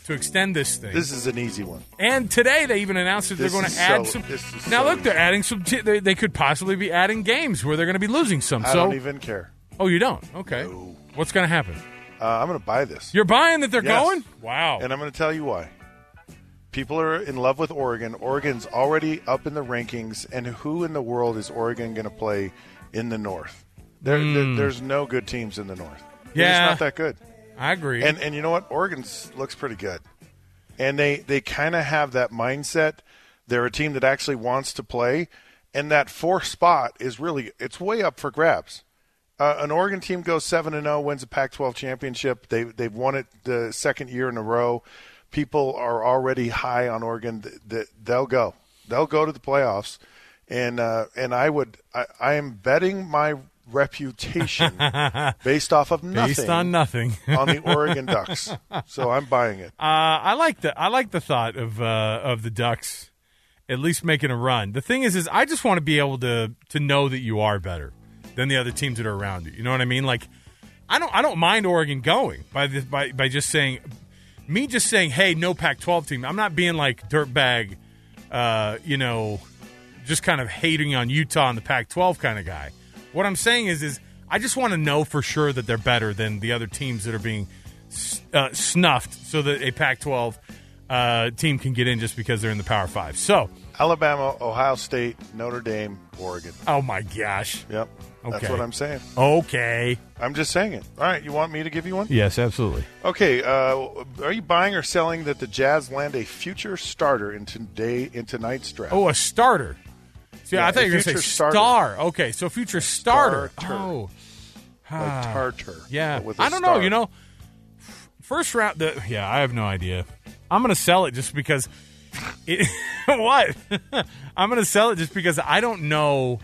S11: to extend this thing.
S12: This is an easy one.
S11: And today they even announced that
S12: This
S11: they're going to
S12: is
S11: add
S12: so-
S11: some.
S12: this is
S11: Now
S12: so
S11: look, they're
S12: easy.
S11: adding some. T- they, they could possibly be adding games where they're going to be losing some.
S12: I
S11: so,
S12: don't even care.
S11: oh, you don't? Okay.
S12: No.
S11: What's going to happen?
S12: Uh, I'm going to buy this.
S11: You're buying that they're
S12: Yes.
S11: going? Wow.
S12: And I'm going to tell you why. People are in love with Oregon. Oregon's already up in the rankings, and who in the world is Oregon going to play in the North? There,
S11: Mm.
S12: there, there's no good teams in the North.
S11: Yeah.
S12: It's not that good.
S11: I agree.
S12: And and you know what? Oregon looks pretty good. And they, they kind of have that mindset. They're a team that actually wants to play. And that fourth spot is really, it's way up for grabs. Uh, an Oregon team goes seven and oh, wins a Pac twelve championship. They, they've won it the second year in a row. People are already high on Oregon. That they'll go. They'll go to the playoffs. And uh, and I would I, I am betting my reputation based off of nothing.
S11: Based on nothing.
S12: on the Oregon Ducks. So I'm buying it.
S11: Uh, I like the I like the thought of uh, of the Ducks at least making a run. The thing is, is I just want to be able to to know that you are better than the other teams that are around you. You know what I mean? Like, I don't I don't mind Oregon going by the, by by just saying me just saying, hey, no Pac twelve team. I'm not being like dirtbag, uh, you know, just kind of hating on Utah and the Pac twelve kind of guy. What I'm saying is, is I just want to know for sure that they're better than the other teams that are being uh, snuffed, so that a Pac twelve uh, team can get in just because they're in the Power Five. So
S12: Alabama, Ohio State, Notre Dame, Oregon.
S11: Oh my gosh!
S12: Yep, that's
S11: Okay.
S12: what I'm saying.
S11: Okay,
S12: I'm just saying it. All right, you want me to give you one?
S11: yes, absolutely.
S12: Okay, uh, are you buying or selling that the Jazz land a future starter in today in tonight's draft?
S11: Oh, a starter. See,
S12: Yeah,
S11: I thought
S12: a
S11: you were going to say
S12: future starter.
S11: star. Okay, so future starter.
S12: Starter.
S11: Oh,
S12: like Tartar.
S11: yeah.
S12: but with a
S11: I don't
S12: star.
S11: know. You know, first round. The, yeah, I have no idea. I'm going to sell it just because. It, what? I'm going to sell it just because I don't know.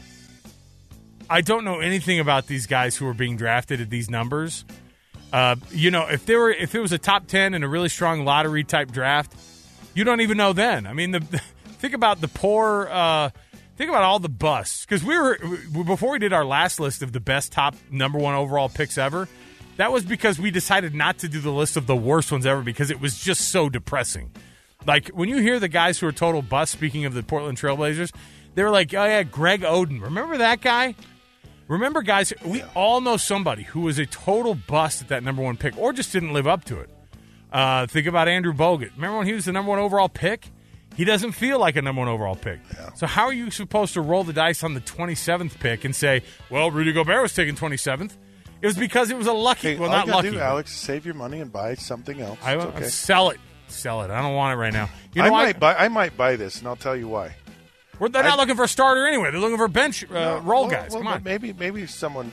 S11: I don't know anything about these guys who are being drafted at these numbers. Uh, you know, if there were, if it was a top ten and a really strong lottery type draft, you don't even know then. I mean, the, think about the poor. Uh, think about all the busts, because we were before we did our last list of the best top number one overall picks ever. That was because we decided not to do the list of the worst ones ever because it was just so depressing. Like, when you hear the guys who are total busts, speaking of the Portland Trailblazers, they were like, oh, yeah, Greg Oden. Remember that guy? Remember, guys, we all know somebody who was a total bust at that number one pick or just didn't live up to it. Uh, think about Andrew Bogut. Remember when he was the number one overall pick? He doesn't feel like a number one overall pick. Yeah. So how are you supposed to roll the dice on the twenty-seventh pick and say, well, Rudy Gobert was taken twenty-seventh? It was because it was a lucky,
S12: Hey,
S11: well,
S12: all
S11: not
S12: you gotta
S11: lucky.
S12: do,
S11: but-
S12: Alex, save your money and buy something else.
S11: I,
S12: It's okay.
S11: Sell it. Sell it. I don't want it right now. You know
S12: I
S11: why?
S12: might buy. I might buy this, and I'll tell you why.
S11: Well, they're not
S12: I-
S11: looking for a starter anyway. They're looking for bench uh,
S12: No,
S11: role
S12: well,
S11: guys.
S12: well,
S11: Come on.
S12: but Maybe, maybe someone.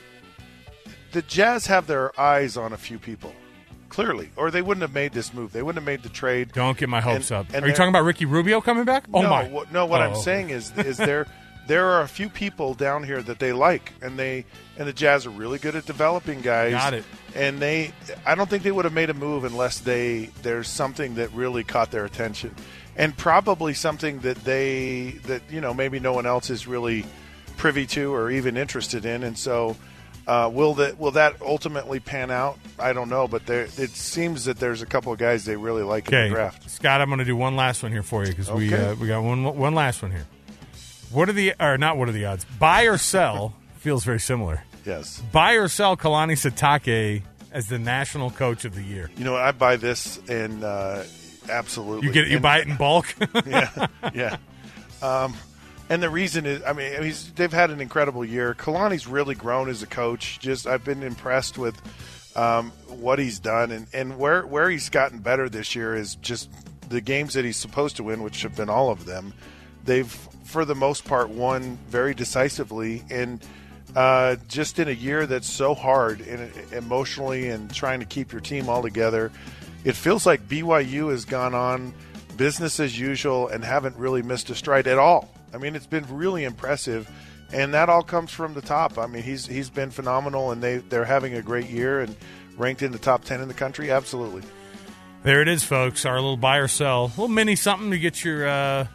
S12: The Jazz have their eyes on a few people, clearly, or they wouldn't have made this move. They wouldn't have made the trade.
S11: Don't get my hopes
S12: And-
S11: up.
S12: and
S11: Are you
S12: they're-
S11: talking about Ricky Rubio coming back? Oh,
S12: no,
S11: my.
S12: What, no, what I'm
S11: Oh.
S12: saying is, is there there are a few people down here that they like, and they and the Jazz are really good at developing guys.
S11: Got it.
S12: And they, I don't think they would have made a move unless they there's something that really caught their attention, and probably something that they that you know maybe no one else is really privy to or even interested in, and so. Uh, will that will that ultimately pan out? I don't know, but there it seems that there's a couple of guys they really like in
S11: Okay,
S12: the draft.
S11: Scott, I'm going to do one last one here for you because we
S12: Okay.
S11: uh, we got one one last one here. What are the or not? What are the odds? Buy or sell feels very similar.
S12: Yes.
S11: Buy or sell Kalani Sitake as the national coach of the year.
S12: You know, I buy this and uh, absolutely.
S11: You get it, you
S12: And-
S11: buy it in bulk.
S12: yeah, yeah. Um, and the reason is, I mean, he's, they've had an incredible year. Kalani's really grown as a coach. Just I've been impressed with um, what he's done, and, and where where he's gotten better this year is just the games that he's supposed to win, which have been all of them. They've, for the most part, won very decisively, and uh, just in a year that's so hard and emotionally and trying to keep your team all together, it feels like B Y U has gone on business as usual and haven't really missed a stride at all. I mean, it's been really impressive, and that all comes from the top. I mean, he's he's been phenomenal, and they, they're having a great year and ranked in the top ten in the country. Absolutely.
S11: There it is, folks. Our little buy or sell, a little mini something to get your uh,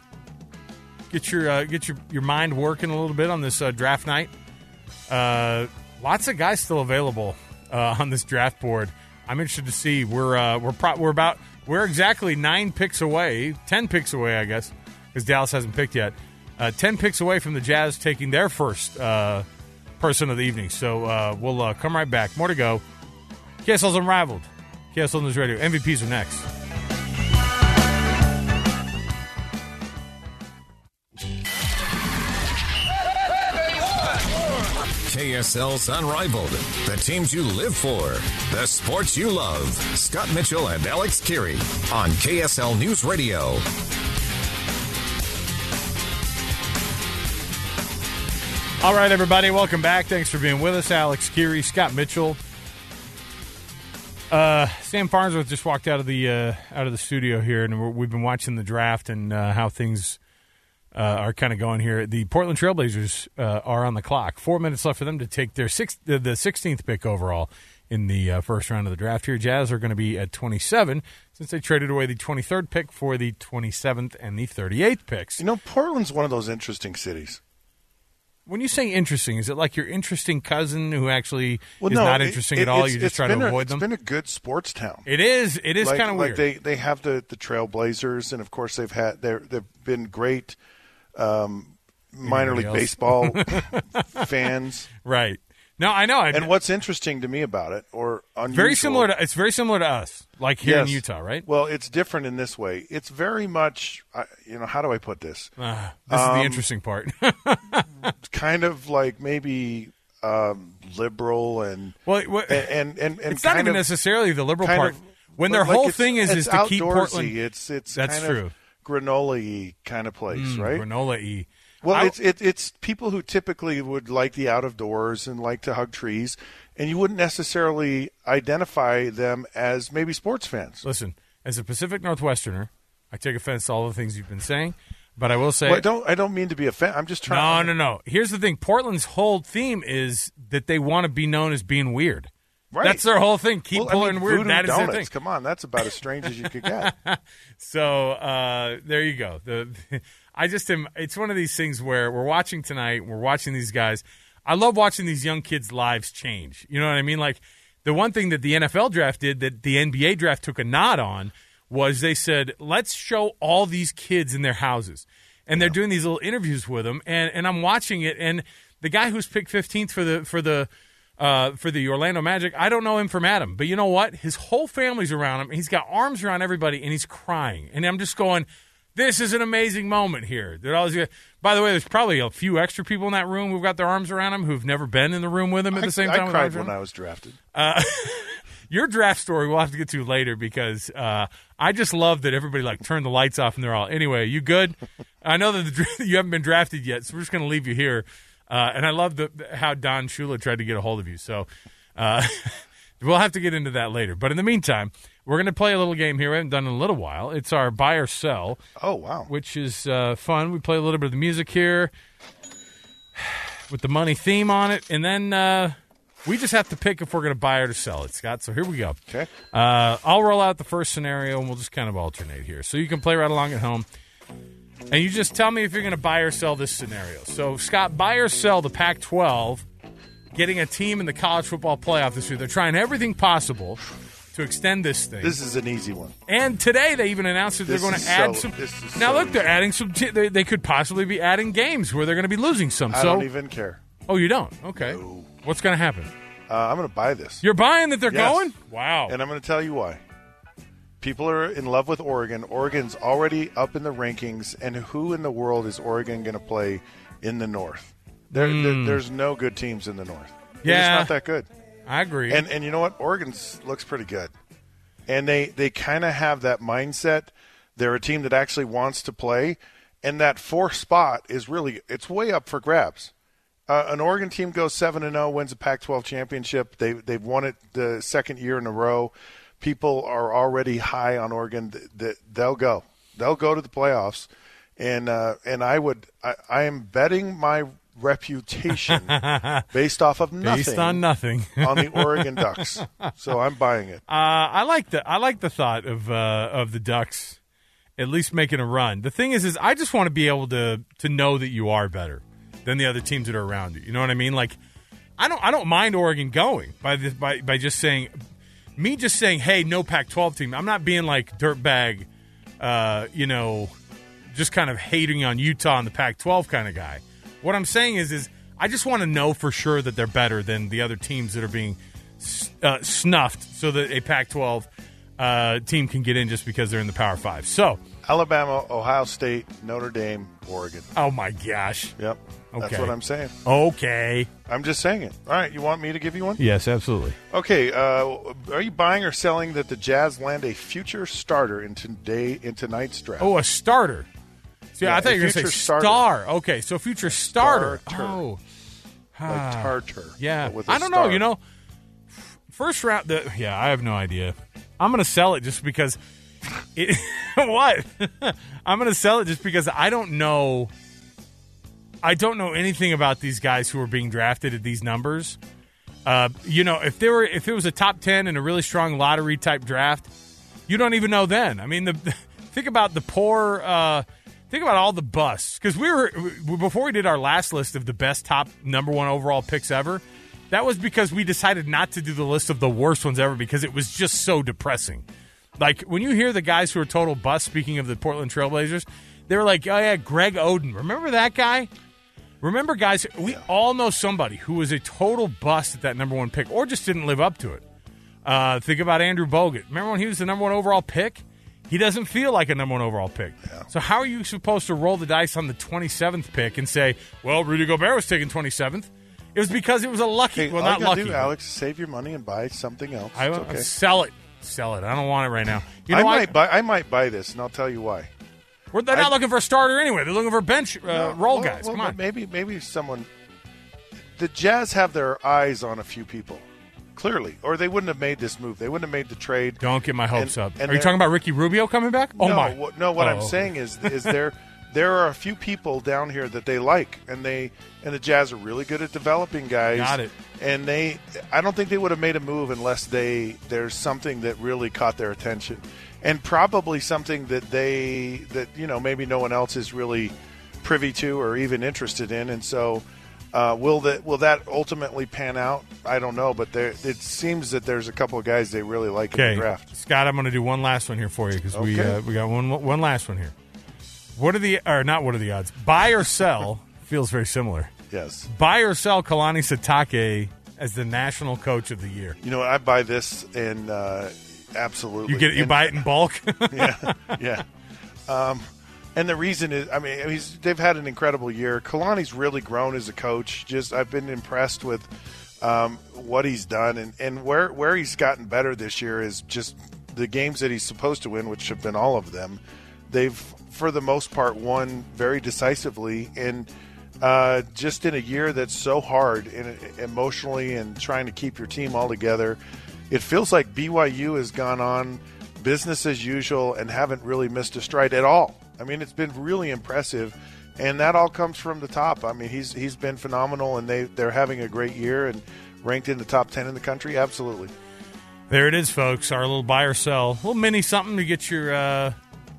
S11: get your uh, get your, your mind working a little bit on this uh, draft night. Uh, lots of guys still available uh, on this draft board. I'm interested to see. We're uh, we're pro- we're about we're exactly nine picks away, ten picks away, I guess, because Dallas hasn't picked yet. Uh, ten picks away from the Jazz taking their first uh, person of the evening. So uh, we'll uh, come right back. More to go. K S L's Unrivaled. K S L News Radio. M V Ps are next.
S13: K S L's Unrivaled. The teams you live for. The sports you love. Scott Mitchell and Alex Kirry on K S L News Radio.
S11: All right, everybody. Welcome back. Thanks for being with us. Alex Kirry, Scott Mitchell. Uh, Sam Farnsworth just walked out of the uh, out of the studio here, and we're, we've been watching the draft and uh, how things Uh, are kind of going here. The Portland Trailblazers uh, are on the clock. Four minutes left for them to take their sixth, uh, the sixteenth pick overall in the uh, first round of the draft here. Jazz are going to be at twenty-seven since they traded away the twenty-third pick for the twenty-seventh and the thirty-eighth picks.
S12: You know, Portland's one of those interesting cities.
S11: When you say interesting, is it like your interesting cousin who actually
S12: well,
S11: is
S12: no,
S11: not
S12: it,
S11: interesting
S12: it,
S11: at all? You just try to
S12: a,
S11: avoid them?
S12: It's been a good sports town.
S11: It is. It is
S12: like,
S11: kind of weird.
S12: Like they, they have the, the Trailblazers, and, of course, they've had they're, they've been great um, minor league baseball fans.
S11: Right. No, I know.
S12: And what's interesting to me about it, or unusual,
S11: very similar to it's very similar to us, like here
S12: yes.
S11: in Utah, right?
S12: Well, it's different in this way. It's very much, you know, how do I put this?
S11: Uh, this um, is the interesting part.
S12: Kind of like maybe um, liberal and
S11: well, what,
S12: and, and and and
S11: it's not even
S12: of,
S11: necessarily the liberal part.
S12: Of,
S11: when their
S12: like
S11: whole thing is is to keep Portland.
S12: It's it's
S11: that's
S12: kind
S11: true.
S12: Of granola-y kind of place,
S11: mm,
S12: right?
S11: Granola-y.
S12: Well,
S11: I,
S12: it's it, it's people who typically would like the out of doors and like to hug trees, and you wouldn't necessarily identify them as maybe sports fans.
S11: Listen, as a Pacific Northwesterner, I take offense to all the things you've been saying, but I will say
S12: well, I don't I don't mean to be offended. I'm just trying.
S11: No, no, no. Here's the thing: Portland's whole theme is that they want to be known as being weird.
S12: Right.
S11: That's their whole thing. Keep
S12: well,
S11: pulling
S12: I mean,
S11: weird.
S12: Voodoo
S11: That is
S12: donuts.
S11: their thing.
S12: Come on, that's about as strange as you could get.
S11: So uh, there you go. The, I just am. It's one of these things where we're watching tonight. We're watching these guys. I love watching these young kids' lives change. You know what I mean? Like the one thing that the N F L draft did that the N B A draft took a nod on was they said, let's show all these kids in their houses. And yeah. they're doing these little interviews with them. And, and I'm watching it. And the guy who's picked fifteenth for the for the uh, for the Orlando Magic, I don't know him from Adam. But you know what? His whole family's around him. He's got arms around everybody, and he's crying. And I'm just going, this is an amazing moment here. Always, by the way, there's probably a few extra people in that room who've got their arms around him who've never been in the room with him at
S12: I,
S11: the same
S12: I
S11: time.
S12: I cried when I was drafted. Uh,
S11: your draft story we'll have to get to later because uh, I just love that everybody like turned the lights off and they're all, anyway, you good? I know that the, you haven't been drafted yet, so we're just going to leave you here. Uh, and I love the, how Don Shula tried to get a hold of you. So uh, we'll have to get into that later. But in the meantime, we're going to play a little game here we haven't done in a little while. It's our buy or sell.
S12: Oh, wow.
S11: Which is uh, fun. We play a little bit of the music here with the money theme on it. And then uh, we just have to pick if we're going to buy or to sell it, Scott. So here we go.
S12: Okay.
S11: Uh, I'll roll out the first scenario, and we'll just kind of alternate here. So you can play right along at home. And you just tell me if you're going to buy or sell this scenario. So, Scott, buy or sell the Pac twelve getting a team in the college football playoff this year. They're trying everything possible to extend this thing.
S12: This is an easy one.
S11: And today they even announced that
S12: this
S11: they're going to add
S12: so,
S11: some.
S12: so
S11: Now, look,
S12: easy.
S11: they're adding some. T- they, they could possibly be adding games where they're going to be losing some.
S12: I
S11: so,
S12: don't even care.
S11: Oh, you don't? Okay.
S12: No.
S11: What's going to happen?
S12: Uh, I'm going to buy this.
S11: You're buying that they're
S12: yes.
S11: going? Wow.
S12: And I'm going to tell you why. People are in love with Oregon. Oregon's already up in the rankings. And who in the world is Oregon going to play in the North? There,
S11: mm.
S12: there, there's no good teams in the North.
S11: Yeah.
S12: It's not that good.
S11: I agree.
S12: And and you know what? Oregon looks pretty good. And they, they kind of have that mindset. They're a team that actually wants to play. And that fourth spot is really – it's way up for grabs. Uh, an Oregon team goes seven and oh, wins a Pac twelve championship. They, they've won it the second year in a row. People are already high on Oregon. That they'll go. They'll go to the playoffs. And uh, and I would I, I am betting my reputation based off of nothing.
S11: Based on nothing.
S12: on the Oregon Ducks. So I'm buying it.
S11: Uh, I like the I like the thought of uh, of the Ducks at least making a run. The thing is, is I just want to be able to to know that you are better than the other teams that are around you. You know what I mean? Like, I don't I don't mind Oregon going by this by by just saying. me just saying, hey, no Pac twelve team, I'm not being like dirtbag, uh, you know, just kind of hating on Utah and the Pac twelve kind of guy. What I'm saying is, is I just want to know for sure that they're better than the other teams that are being uh, snuffed so that a Pac twelve uh, team can get in just because they're in the Power Five. So
S12: Alabama, Ohio State, Notre Dame, Oregon.
S11: Oh, my gosh.
S12: Yep.
S11: Okay.
S12: That's what I'm saying.
S11: Okay.
S12: I'm just saying it. All right, you want me to give you one?
S11: Yes, absolutely.
S12: Okay, uh, are you buying or selling that the Jazz land a future starter in, today, in tonight's draft?
S11: Oh, a starter. See,
S12: yeah,
S11: I thought you were going to say starter. Star. Okay, so future starter.
S12: Starter.
S11: Oh.
S12: Like Tartar.
S11: Yeah.
S12: With
S11: I don't
S12: star.
S11: know. You know, first round, the, yeah, I have no idea. I'm going to sell it just because. It, what? I'm going to sell it just because I don't know. I don't know anything about these guys who are being drafted at these numbers. Uh, you know, if there were, if it was a top ten and a really strong lottery type draft, you don't even know then. I mean, the, think about the poor. Uh, think about all the busts because we were before we did our last list of the best top number one overall picks ever. That was because we decided not to do the list of the worst ones ever because it was just so depressing. Like when you hear the guys who are total busts. Speaking of the Portland Trailblazers, they were like, "Oh yeah, Greg Oden. Remember that guy?" Remember, guys, we all know somebody who was a total bust at that number one pick or just didn't live up to it. Uh, think about Andrew Bogut. Remember when he was the number one overall pick? He doesn't feel like a number one overall pick.
S12: Yeah.
S11: So how are you supposed to roll the dice on the twenty-seventh pick and say, well, Rudy Gobert was taken twenty-seventh? It was because it was a lucky,
S12: hey,
S11: well,
S12: all
S11: not
S12: you gotta
S11: lucky.
S12: do, Alex, save your money and buy something else.
S11: I,
S12: okay.
S11: Sell it. Sell it. I don't want it right now. You know,
S12: I, might
S11: I,
S12: buy, I might buy this, and I'll tell you why.
S11: Well, they're not
S12: I,
S11: looking for a starter anyway. They're looking for bench uh,
S12: no,
S11: role
S12: well,
S11: guys.
S12: well,
S11: Come on.
S12: Maybe, maybe someone. The Jazz have their eyes on a few people, clearly, or they wouldn't have made this move. They wouldn't have made the trade.
S11: Don't get my hopes
S12: and,
S11: up.
S12: And
S11: are you talking about Ricky Rubio coming back? Oh
S12: no,
S11: my!
S12: What, no, what
S11: oh.
S12: I'm saying is, is there there are a few people down here that they like, and they and the Jazz are really good at developing guys.
S11: Got it.
S12: And they, I don't think they would have made a move unless they there's something that really caught their attention, and probably something that they that you know maybe no one else is really privy to or even interested in, and so. Uh, will that will that ultimately pan out? I don't know, but there it seems that there's a couple of guys they really like
S11: okay.
S12: in the draft.
S11: Scott, I'm going to do one last one here for you because
S12: okay.
S11: we uh, we got one one last one here. What are the or not? What are the odds? Buy or sell feels very similar.
S12: Yes.
S11: Buy or sell Kalani Sitake as the national coach of the year.
S12: You know, I buy this and uh, absolutely.
S11: You get it. You
S12: and,
S11: buy it in bulk.
S12: yeah, yeah. Um, And the reason is, I mean, he's, they've had an incredible year. Kalani's really grown as a coach. Just I've been impressed with um, what he's done, and, and where where he's gotten better this year is just the games that he's supposed to win, which have been all of them. They've, for the most part, won very decisively, and uh, just in a year that's so hard in, emotionally and trying to keep your team all together, it feels like B Y U has gone on business as usual and haven't really missed a stride at all. I mean, it's been really impressive, and that all comes from the top. I mean, he's he's been phenomenal, and they, they're having a great year and ranked in the top ten in the country. Absolutely.
S11: There it is, folks. Our little buy or sell, a little mini something to get your uh,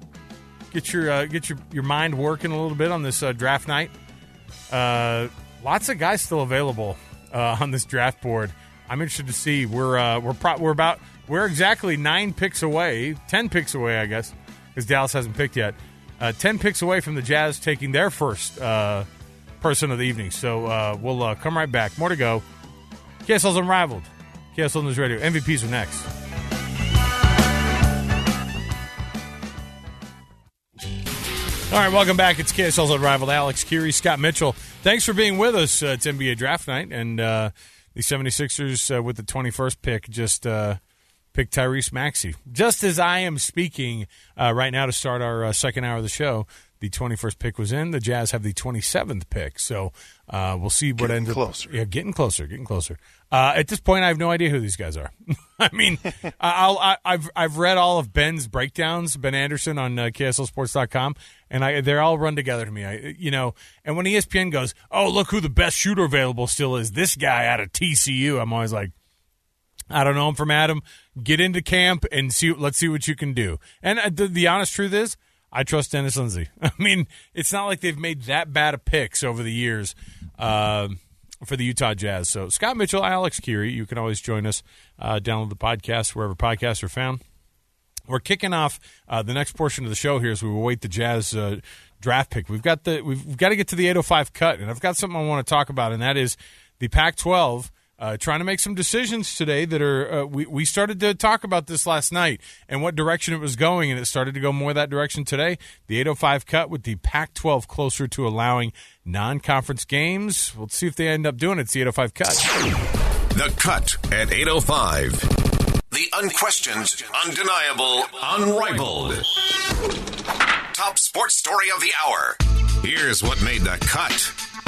S11: get your uh, get your, your mind working a little bit on this uh, draft night. Uh, lots of guys still available uh, on this draft board. I'm interested to see. We're uh, we're pro- we're about we're exactly nine picks away, ten picks away, I guess, because Dallas hasn't picked yet. Uh, ten picks away from the Jazz taking their first uh, person of the evening. So uh, we'll uh, come right back. More to go. K S L's Unrivaled. K S L News Radio. M V Ps are next. All right, welcome back. It's K S L's Unrivaled. Alex Keary, Scott Mitchell. Thanks for being with us. Uh, it's N B A Draft Night, and uh, the seventy-sixers uh, with the twenty-first pick just uh, pick Tyrese Maxey. Just as I am speaking uh, right now to start our uh, second hour of the show, the twenty-first pick was in. The Jazz have the twenty-seventh pick. So uh, we'll see what ends up.
S12: Getting closer.
S11: Yeah, getting closer, getting closer. Uh, at this point, I have no idea who these guys are. I mean, I'll, I, I've I've read all of Ben's breakdowns, Ben Anderson on uh, K S L sports dot com, and I they're all run together to me. I, you know, and when E S P N goes, oh, look who the best shooter available still is, this guy out of T C U, I'm always like, I don't know him from Adam. Get into camp and see. Let's see what you can do. And uh, the, the honest truth is, I trust Dennis Lindsey. I mean, it's not like they've made that bad of picks over the years uh, for the Utah Jazz. So Scott Mitchell, Alex Keary, you can always join us Uh, download the podcast wherever podcasts are found. We're kicking off uh, the next portion of the show here as we await the Jazz uh, draft pick. We've got the we've, we've got to get to the eight oh five cut, and I've got something I want to talk about, and that is the Pac twelve uh, trying to make some decisions today that are uh, we we started to talk about this last night and what direction it was going, and it started to go more that direction today. The eight oh five cut with the Pac twelve closer to allowing non-conference games. We'll see if they end up doing it. It's the eight oh five cut.
S13: The Cut at eight oh five. The unquestioned, undeniable, unrivaled. Top sports story of the hour. Here's what made the cut.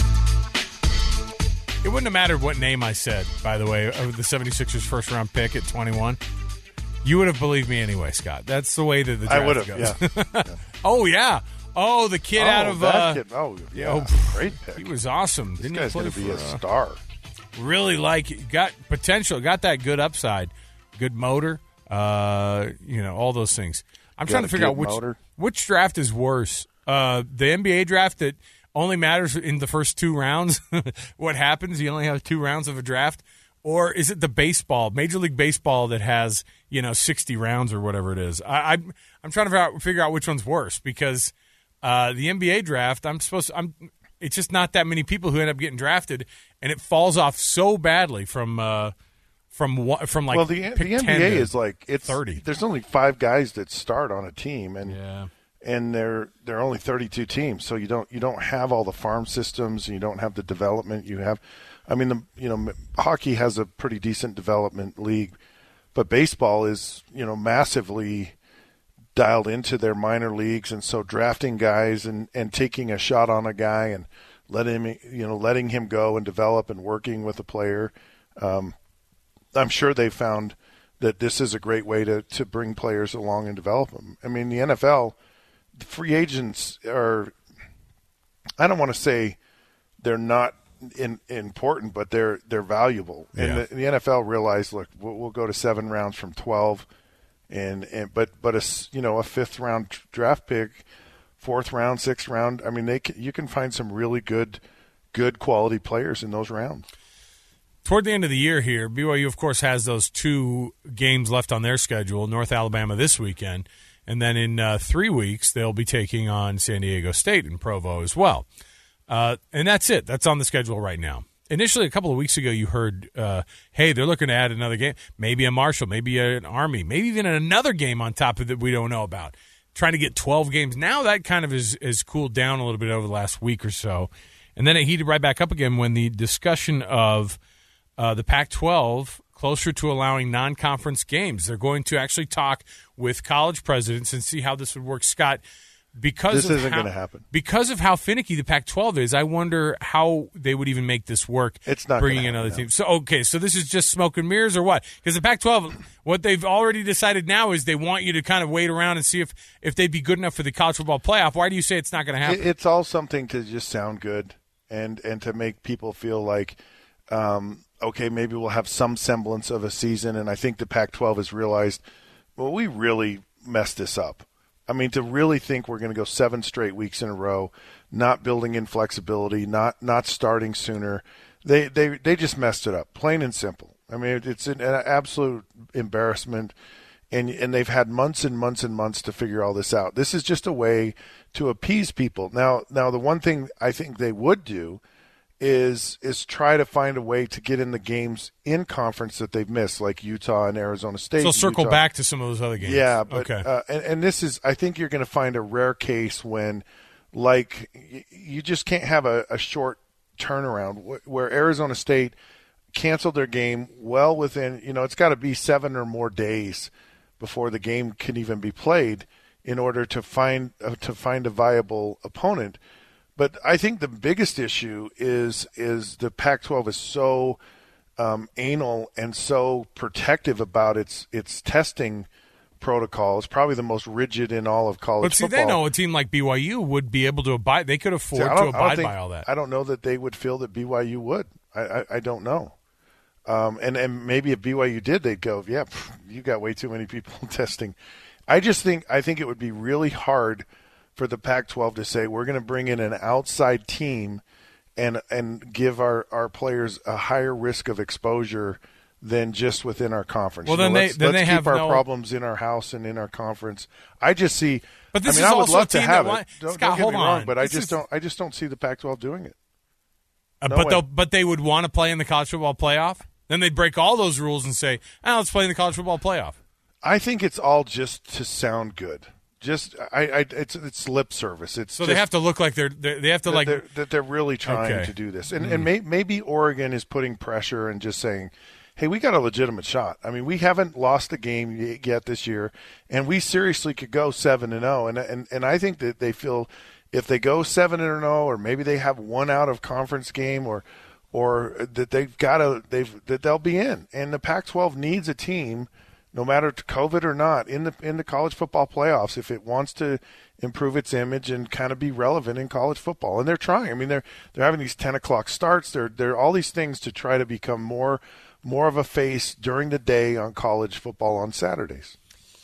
S11: It wouldn't have mattered what name I said, by the way, of the seventy-sixers first round pick at twenty-one. You would have believed me anyway, Scott. That's the way that the draft
S12: I would have,
S11: goes.
S12: yeah. yeah.
S11: Oh, yeah. Oh, the kid
S12: oh,
S11: out of...
S12: That
S11: uh,
S12: kid. Oh, yeah.
S11: Oh,
S12: great pick.
S11: He was awesome.
S12: This
S11: Didn't
S12: guy's
S11: going
S12: to
S11: to
S12: be a star.
S11: Really like, got potential, got that good upside, good motor, uh, you know, all those things. I'm
S12: got
S11: trying to figure out which
S12: motor.
S11: which draft is worse. Uh, the N B A draft that only matters in the first two rounds. What happens? You only have two rounds of a draft. Or is it the baseball, Major League Baseball, that has, you know, sixty rounds or whatever it is? I, I'm I'm trying to figure out, figure out which one's worse because uh, the N B A draft, I'm supposed to, I'm. It's just not that many people who end up getting drafted, and it falls off so badly from uh, from from like
S12: well, the, the N B A is like it's
S11: thirty.
S12: There's only five guys that start on a team, and
S11: yeah.
S12: and they're they're only thirty-two teams, so you don't you don't have all the farm systems, and you don't have the development you have. I mean, the you know hockey has a pretty decent development league, but baseball is you know massively dialed into their minor leagues, and so drafting guys and, and taking a shot on a guy and letting him, you know, letting him go and develop and working with a player. Um, I'm sure they found that this is a great way to, to bring players along and develop them. I mean, the N F L, the free agents are, I don't want to say they're not in, important, but they're they're valuable.
S11: Yeah.
S12: And the, the N F L realized, look, we'll, we'll go to seven rounds from twelve. And, and but but a you know a fifth round draft pick, fourth round, sixth round. I mean, they can, you can find some really good, good quality players in those rounds.
S11: Toward the end of the year here, B Y U of course has those two games left on their schedule: North Alabama this weekend, and then in uh, three weeks they'll be taking on San Diego State in Provo as well. Uh, and that's it. That's on the schedule right now. Initially, a couple of weeks ago, you heard, uh, hey, they're looking to add another game, maybe a Marshall, maybe an Army, maybe even another game on top of that we don't know about, trying to get twelve games. Now that kind of is, is cooled down a little bit over the last week or so. And then it heated right back up again when the discussion of uh, the Pac twelve closer to allowing non-conference games. They're going to actually talk with college presidents and see how this would work. Scott, Because
S12: this
S11: of
S12: isn't
S11: how,
S12: going to happen.
S11: Because of how finicky the Pac twelve is, I wonder how they would even make this work.
S12: It's not
S11: bringing in
S12: happen,
S11: other
S12: no.
S11: teams. So okay, so this is just smoke and mirrors, or what? Because the Pac twelve, what they've already decided now is they want you to kind of wait around and see if if they'd be good enough for the college football playoff. Why do you say it's not going to happen?
S12: It's all something to just sound good and and to make people feel like, um, okay, maybe we'll have some semblance of a season. And I think the Pac twelve has realized, well, we really messed this up. I mean, to really think we're going to go seven straight weeks in a row, not building in flexibility, not not starting sooner, they they they just messed it up, plain and simple. I mean, it's an, an absolute embarrassment, and and they've had months and months and months to figure all this out. This is just a way to appease people. Now, now the one thing I think they would do is is try to find a way to get in the games in conference that they've missed, like Utah and Arizona State.
S11: So circle
S12: Utah.
S11: back to some of those other games.
S12: Yeah, but
S11: okay.
S12: uh, and, and this is, I think you're going to find a rare case when, like, y- you just can't have a, a short turnaround wh- where Arizona State canceled their game well within, you know, it's got to be seven or more days before the game can even be played in order to find uh, to find a viable opponent. But I think the biggest issue is is the Pac twelve is so um, anal and so protective about its its testing protocol. It's probably the most rigid in all of college
S11: But see,
S12: football.
S11: they know a team like B Y U would be able to abide. They could afford
S12: See, I
S11: to
S12: don't- I don't
S11: abide
S12: think-
S11: by all that.
S12: I don't know that they would feel that B Y U would. I, I, I don't know. Um, and, and maybe if B Y U did, they'd go, yeah, pff, you got way too many people testing. I just think I think it would be really hard for the Pac twelve to say we're going to bring in an outside team and and give our, our players a higher risk of exposure than just within our conference.
S11: Well,
S12: you
S11: then
S12: know,
S11: they
S12: let's,
S11: then
S12: let's
S11: they
S12: keep
S11: have
S12: our
S11: no...
S12: problems in our house and in our conference. I just see.
S11: But this
S12: I mean,
S11: is
S12: I would
S11: also
S12: love
S11: a team
S12: to have
S11: that
S12: it.
S11: want...
S12: Don't,
S11: Scott,
S12: don't get
S11: hold
S12: me wrong,
S11: on.
S12: but
S11: this
S12: I just
S11: is...
S12: don't. I just don't see the Pac twelve doing it.
S11: Uh,
S12: no
S11: but
S12: way.
S11: they'll, but they would want to play in the college football playoff. Then they'd break all those rules and say, "Oh, let's play in the college football playoff."
S12: I think it's all just to sound good. Just I, I it's it's lip service. It's
S11: so
S12: just,
S11: they have to look like they're, they're they have to
S12: that
S11: like
S12: they're, that they're really trying
S11: okay.
S12: to do this, and
S11: mm.
S12: and may, maybe Oregon is putting pressure and just saying, "Hey, we got a legitimate shot." I mean, we haven't lost a game yet this year, and we seriously could go seven and zero. And and and I think that they feel if they go seven and zero, or maybe they have one out of conference game, or or that they've got to they've that they'll be in. And the Pac twelve needs a team, no matter COVID or not, in the in the college football playoffs if it wants to improve its image and kind of be relevant in college football. And they're trying. I mean, they're they're having these ten o'clock starts. They're they're all these things to try to become more more of a face during the day on college football on Saturdays.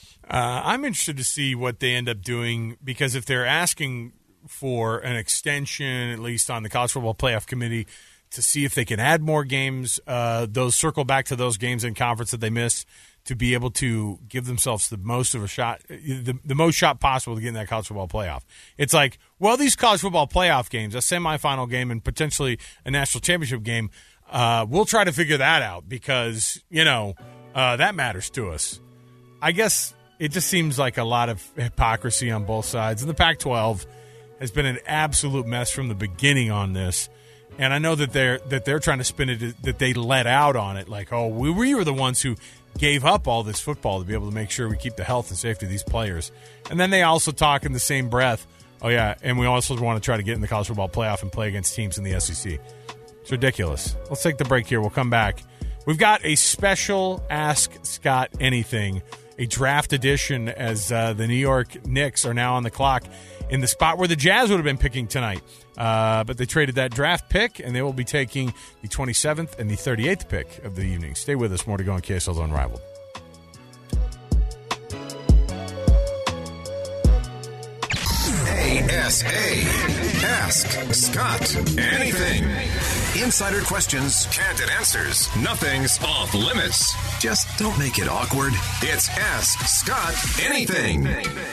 S11: Uh, I'm interested to see what they end up doing, because if they're asking for an extension, at least on the college football playoff committee, to see if they can add more games, uh, those circle back to those games in conference that they missed, to be able to give themselves the most of a shot, the, the most shot possible to get in that college football playoff. It's like, well, these college football playoff games, a semifinal game and potentially a national championship game, uh, we'll try to figure that out because, you know, uh, that matters to us. I guess it just seems like a lot of hypocrisy on both sides. And the Pac twelve has been an absolute mess from the beginning on this. And I know that they're that they're trying to spin it that they let out on it, like, oh, we, we were the ones who gave up all this football to be able to make sure we keep the health and safety of these players. And then they also talk in the same breath, oh, yeah, and we also want to try to get in the college football playoff and play against teams in the S E C. It's ridiculous. Let's take the break here. We'll come back. We've got a special Ask Scott Anything, a draft edition, as uh, the New York Knicks are now on the clock in the spot where the Jazz would have been picking tonight. Uh, but they traded that draft pick, and they will be taking the twenty-seventh and the thirty-eighth pick of the evening. Stay with us. More to go on K S L's Unrivaled.
S13: A S A. Ask Scott anything. Insider questions, candid answers. Nothing's off limits. Just don't make it awkward. It's Ask Scott Anything.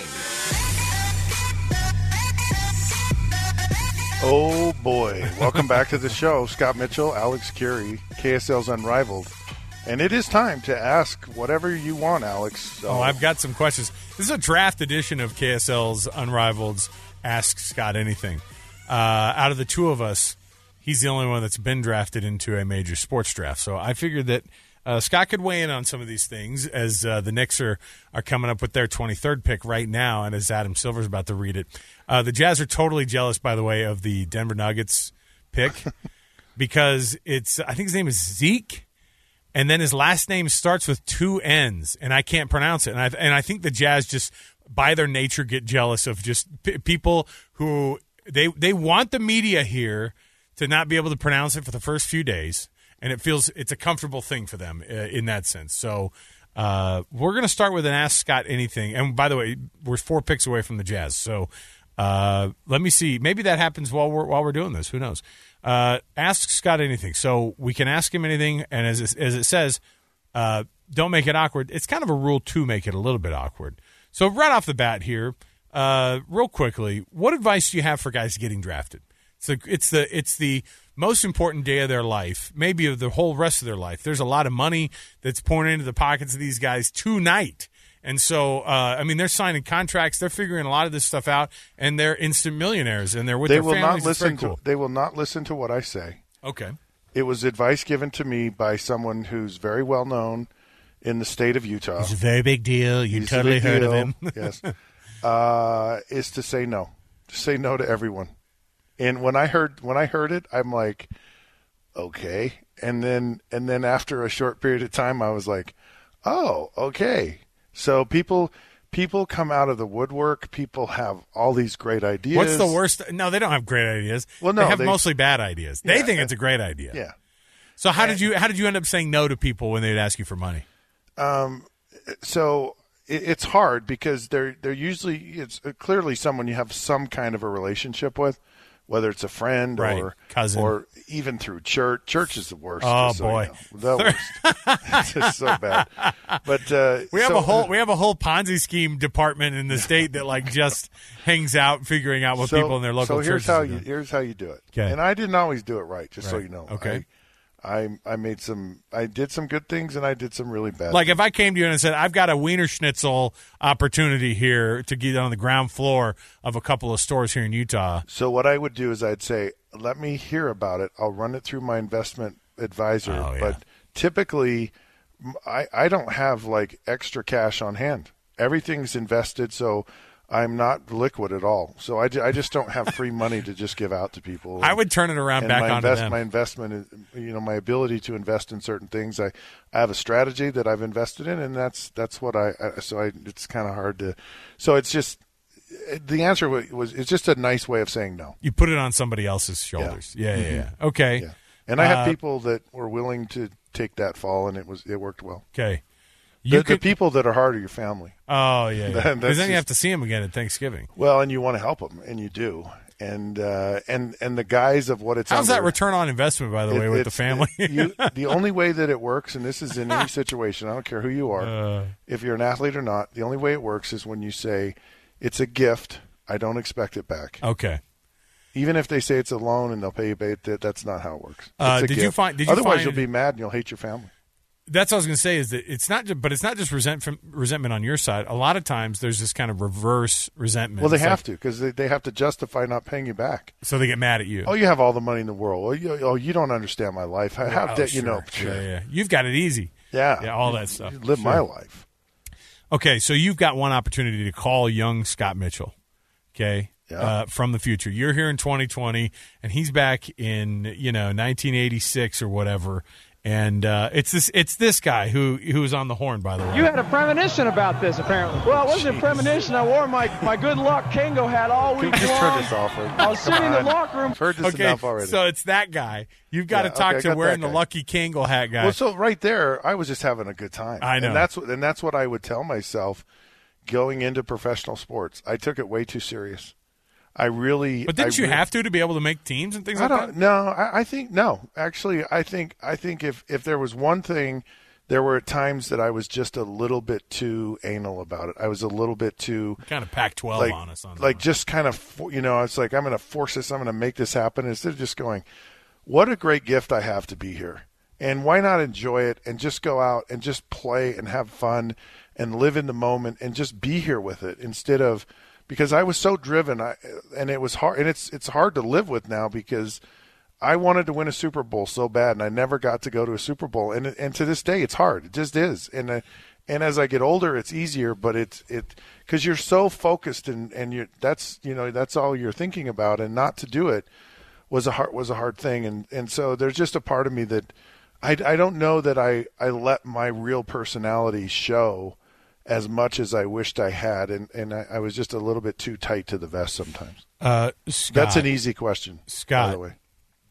S12: Oh, boy. Welcome back to the show. Scott Mitchell, Alex Curie, K S L's Unrivaled. And it is time to ask whatever you want, Alex. So.
S11: Oh, I've got some questions. This is a draft edition of K S L's Unrivaled's Ask Scott Anything. Uh, out of the two of us, he's the only one that's been drafted into a major sports draft. So I figured that uh, Scott could weigh in on some of these things as uh, the Knicks are, are coming up with their twenty-third pick right now, and as Adam Silver's about to read it. Uh, the Jazz are totally jealous, by the way, of the Denver Nuggets pick because it's, I think his name is Zeke, and then his last name starts with two N's, and I can't pronounce it. And I, and I think the Jazz just, by their nature, get jealous of just p- people who they they want the media here to not be able to pronounce it for the first few days, and it feels it's a comfortable thing for them uh, in that sense. So uh, we're going to start with an Ask Scott Anything. And by the way, we're four picks away from the Jazz, so uh, let me see. Maybe that happens while we're while we're doing this. Who knows? Uh, ask Scott anything. So we can ask him anything, and as it, as it says, uh, don't make it awkward. It's kind of a rule to make it a little bit awkward. So right off the bat here, uh, real quickly, what advice do you have for guys getting drafted? It's the, it's the it's the most important day of their life, maybe of the whole rest of their life. There's a lot of money that's pouring into the pockets of these guys tonight. And so, uh, I mean, they're signing contracts. They're figuring a lot of this stuff out, and they're instant millionaires, and they're with
S12: they
S11: their
S12: will
S11: families.
S12: Not listen
S11: cool.
S12: to, they will not listen to what I say.
S11: Okay.
S12: It was advice given to me by someone who's very well known in the state of Utah.
S11: He's a very big deal. You
S12: He's
S11: totally heard
S12: deal.
S11: of him.
S12: Yes. Uh, is to say no. To say no to everyone. And when I heard when I heard it, I'm like, okay. And then and then after a short period of time, I was like, oh, okay. So people people come out of the woodwork. People have all these great ideas.
S11: What's the worst? No, they don't have great ideas.
S12: Well, no,
S11: they have
S12: they,
S11: mostly bad ideas. They
S12: yeah,
S11: think it's a great idea.
S12: Yeah.
S11: So how did you how did you end up saying no to people when they'd ask you for money?
S12: Um, so it, it's hard because they're they're usually it's clearly someone you have some kind of a relationship with, whether it's a friend
S11: right.
S12: or
S11: cousin,
S12: or even through church. Church is the worst.
S11: Oh
S12: so
S11: boy,
S12: you know. The worst. It's just so bad. But uh,
S11: we have
S12: so,
S11: a whole we have a whole Ponzi scheme department in the state that like just hangs out figuring out what
S12: so,
S11: people in their local
S12: so here's
S11: churches
S12: how
S11: are
S12: you
S11: doing.
S12: here's how you do it.
S11: Okay.
S12: And I didn't always do it right, just
S11: right.
S12: so you know.
S11: Okay.
S12: I, I I made some. I did some good things, and I did some really bad.
S11: Like
S12: things.
S11: if I came to you and I said, "I've got a Wiener Schnitzel opportunity here to get on the ground floor of a couple of stores here in Utah."
S12: So what I would do is I'd say, "Let me hear about it. I'll run it through my investment advisor."
S11: Oh, yeah.
S12: But typically, I I don't have like extra cash on hand. Everything's invested, so I'm not liquid at all. So I, I just don't have free money to just give out to people. And,
S11: I would turn it around back
S12: my
S11: onto
S12: invest,
S11: them.
S12: My investment, is, you know, my ability to invest in certain things. I, I have a strategy that I've invested in, and that's that's what I. I so I, it's kind of hard to. So it's just the answer was it's just a nice way of saying no.
S11: You put it on somebody else's shoulders. Yeah, yeah, yeah. yeah.
S12: Mm-hmm.
S11: Okay.
S12: Yeah. And I have
S11: uh,
S12: people that were willing to take that fall, and it was it worked well.
S11: Okay.
S12: You the,
S11: could,
S12: the people that are hard are your family.
S11: Oh, yeah. Because yeah. then
S12: just,
S11: you have to see them again at Thanksgiving.
S12: Well, and you want to help them, and you do. And uh, and and the guise of what it's
S11: How's
S12: under,
S11: that return on investment, by the
S12: it,
S11: way, with the family?
S12: it, you, the only way that it works, and this is in any situation, I don't care who you are, uh, if you're an athlete or not, the only way it works is when you say, it's a gift, I don't expect it back.
S11: Okay.
S12: Even if they say it's a loan and they'll pay you back, that's not how it works. It's
S11: uh,
S12: a
S11: did
S12: gift.
S11: you find? Did you
S12: Otherwise,
S11: find,
S12: you'll be mad and you'll hate your family.
S11: That's what I was going to say. Is that it's not, just, but it's not just resent from, resentment on your side. A lot of times, there's this kind of reverse resentment.
S12: Well, they
S11: it's
S12: have
S11: like,
S12: to because they, they have to justify not paying you back.
S11: So they get mad at you.
S12: Oh, you have all the money in the world. Oh, you, oh, you don't understand my life. How, how
S11: oh,
S12: dare
S11: sure.
S12: you know?
S11: Sure. Yeah, yeah, you've got it easy.
S12: Yeah,
S11: yeah, all that stuff.
S12: You live
S11: sure.
S12: my life.
S11: Okay, so you've got one opportunity to call young Scott Mitchell. Okay.
S12: Yeah.
S11: Uh, from the future. You're here in twenty twenty, and he's back in, you know, nineteen eighty-six or whatever. And uh, it's this it's this guy who who was on the horn, by the way.
S15: You had a premonition about this, apparently. Well, it wasn't Jeez. a premonition. I wore my, my good luck Kango hat all week
S12: Can you just
S15: long.
S12: turn this off? Right?
S15: I was sitting in the locker room.
S12: I've heard this
S11: okay,
S12: enough already.
S11: So it's that guy. You've got
S12: yeah,
S11: to talk
S12: okay,
S11: to wearing the
S12: guy.
S11: lucky Kango hat guy.
S12: Well, so right there, I was just having a good time.
S11: I know.
S12: And that's, what, and that's what I would tell myself going into professional sports. I took it way too serious. I really.
S11: But didn't
S12: I
S11: you
S12: really,
S11: have to to be able to make teams and things
S12: I
S11: like
S12: don't,
S11: that?
S12: No, I, I think no. Actually, I think I think if if there was one thing, there were times that I was just a little bit too anal about it. I was a little bit too
S11: kind of Pac twelve
S12: like,
S11: on us on
S12: like
S11: that.
S12: just kind of you know. It's like I'm going to force this. I'm going to make this happen instead of just going. What a great gift I have to be here, and why not enjoy it and just go out and just play and have fun and live in the moment and just be here with it instead of. Because I was so driven, I, and it was hard, and it's it's hard to live with now because I wanted to win a Super Bowl so bad, and I never got to go to a Super Bowl, and and to this day, it's hard. It just is, and uh, and as I get older, it's easier, but it's it because you're so focused, and and you that's you know that's all you're thinking about, and not to do it was a hard was a hard thing, and and so there's just a part of me that I I don't know that I I let my real personality show as much as I wished I had, and, and I, I was just a little bit too tight to the vest sometimes.
S11: Uh, Scott,
S12: That's an easy question,
S11: Scott.
S12: by the way.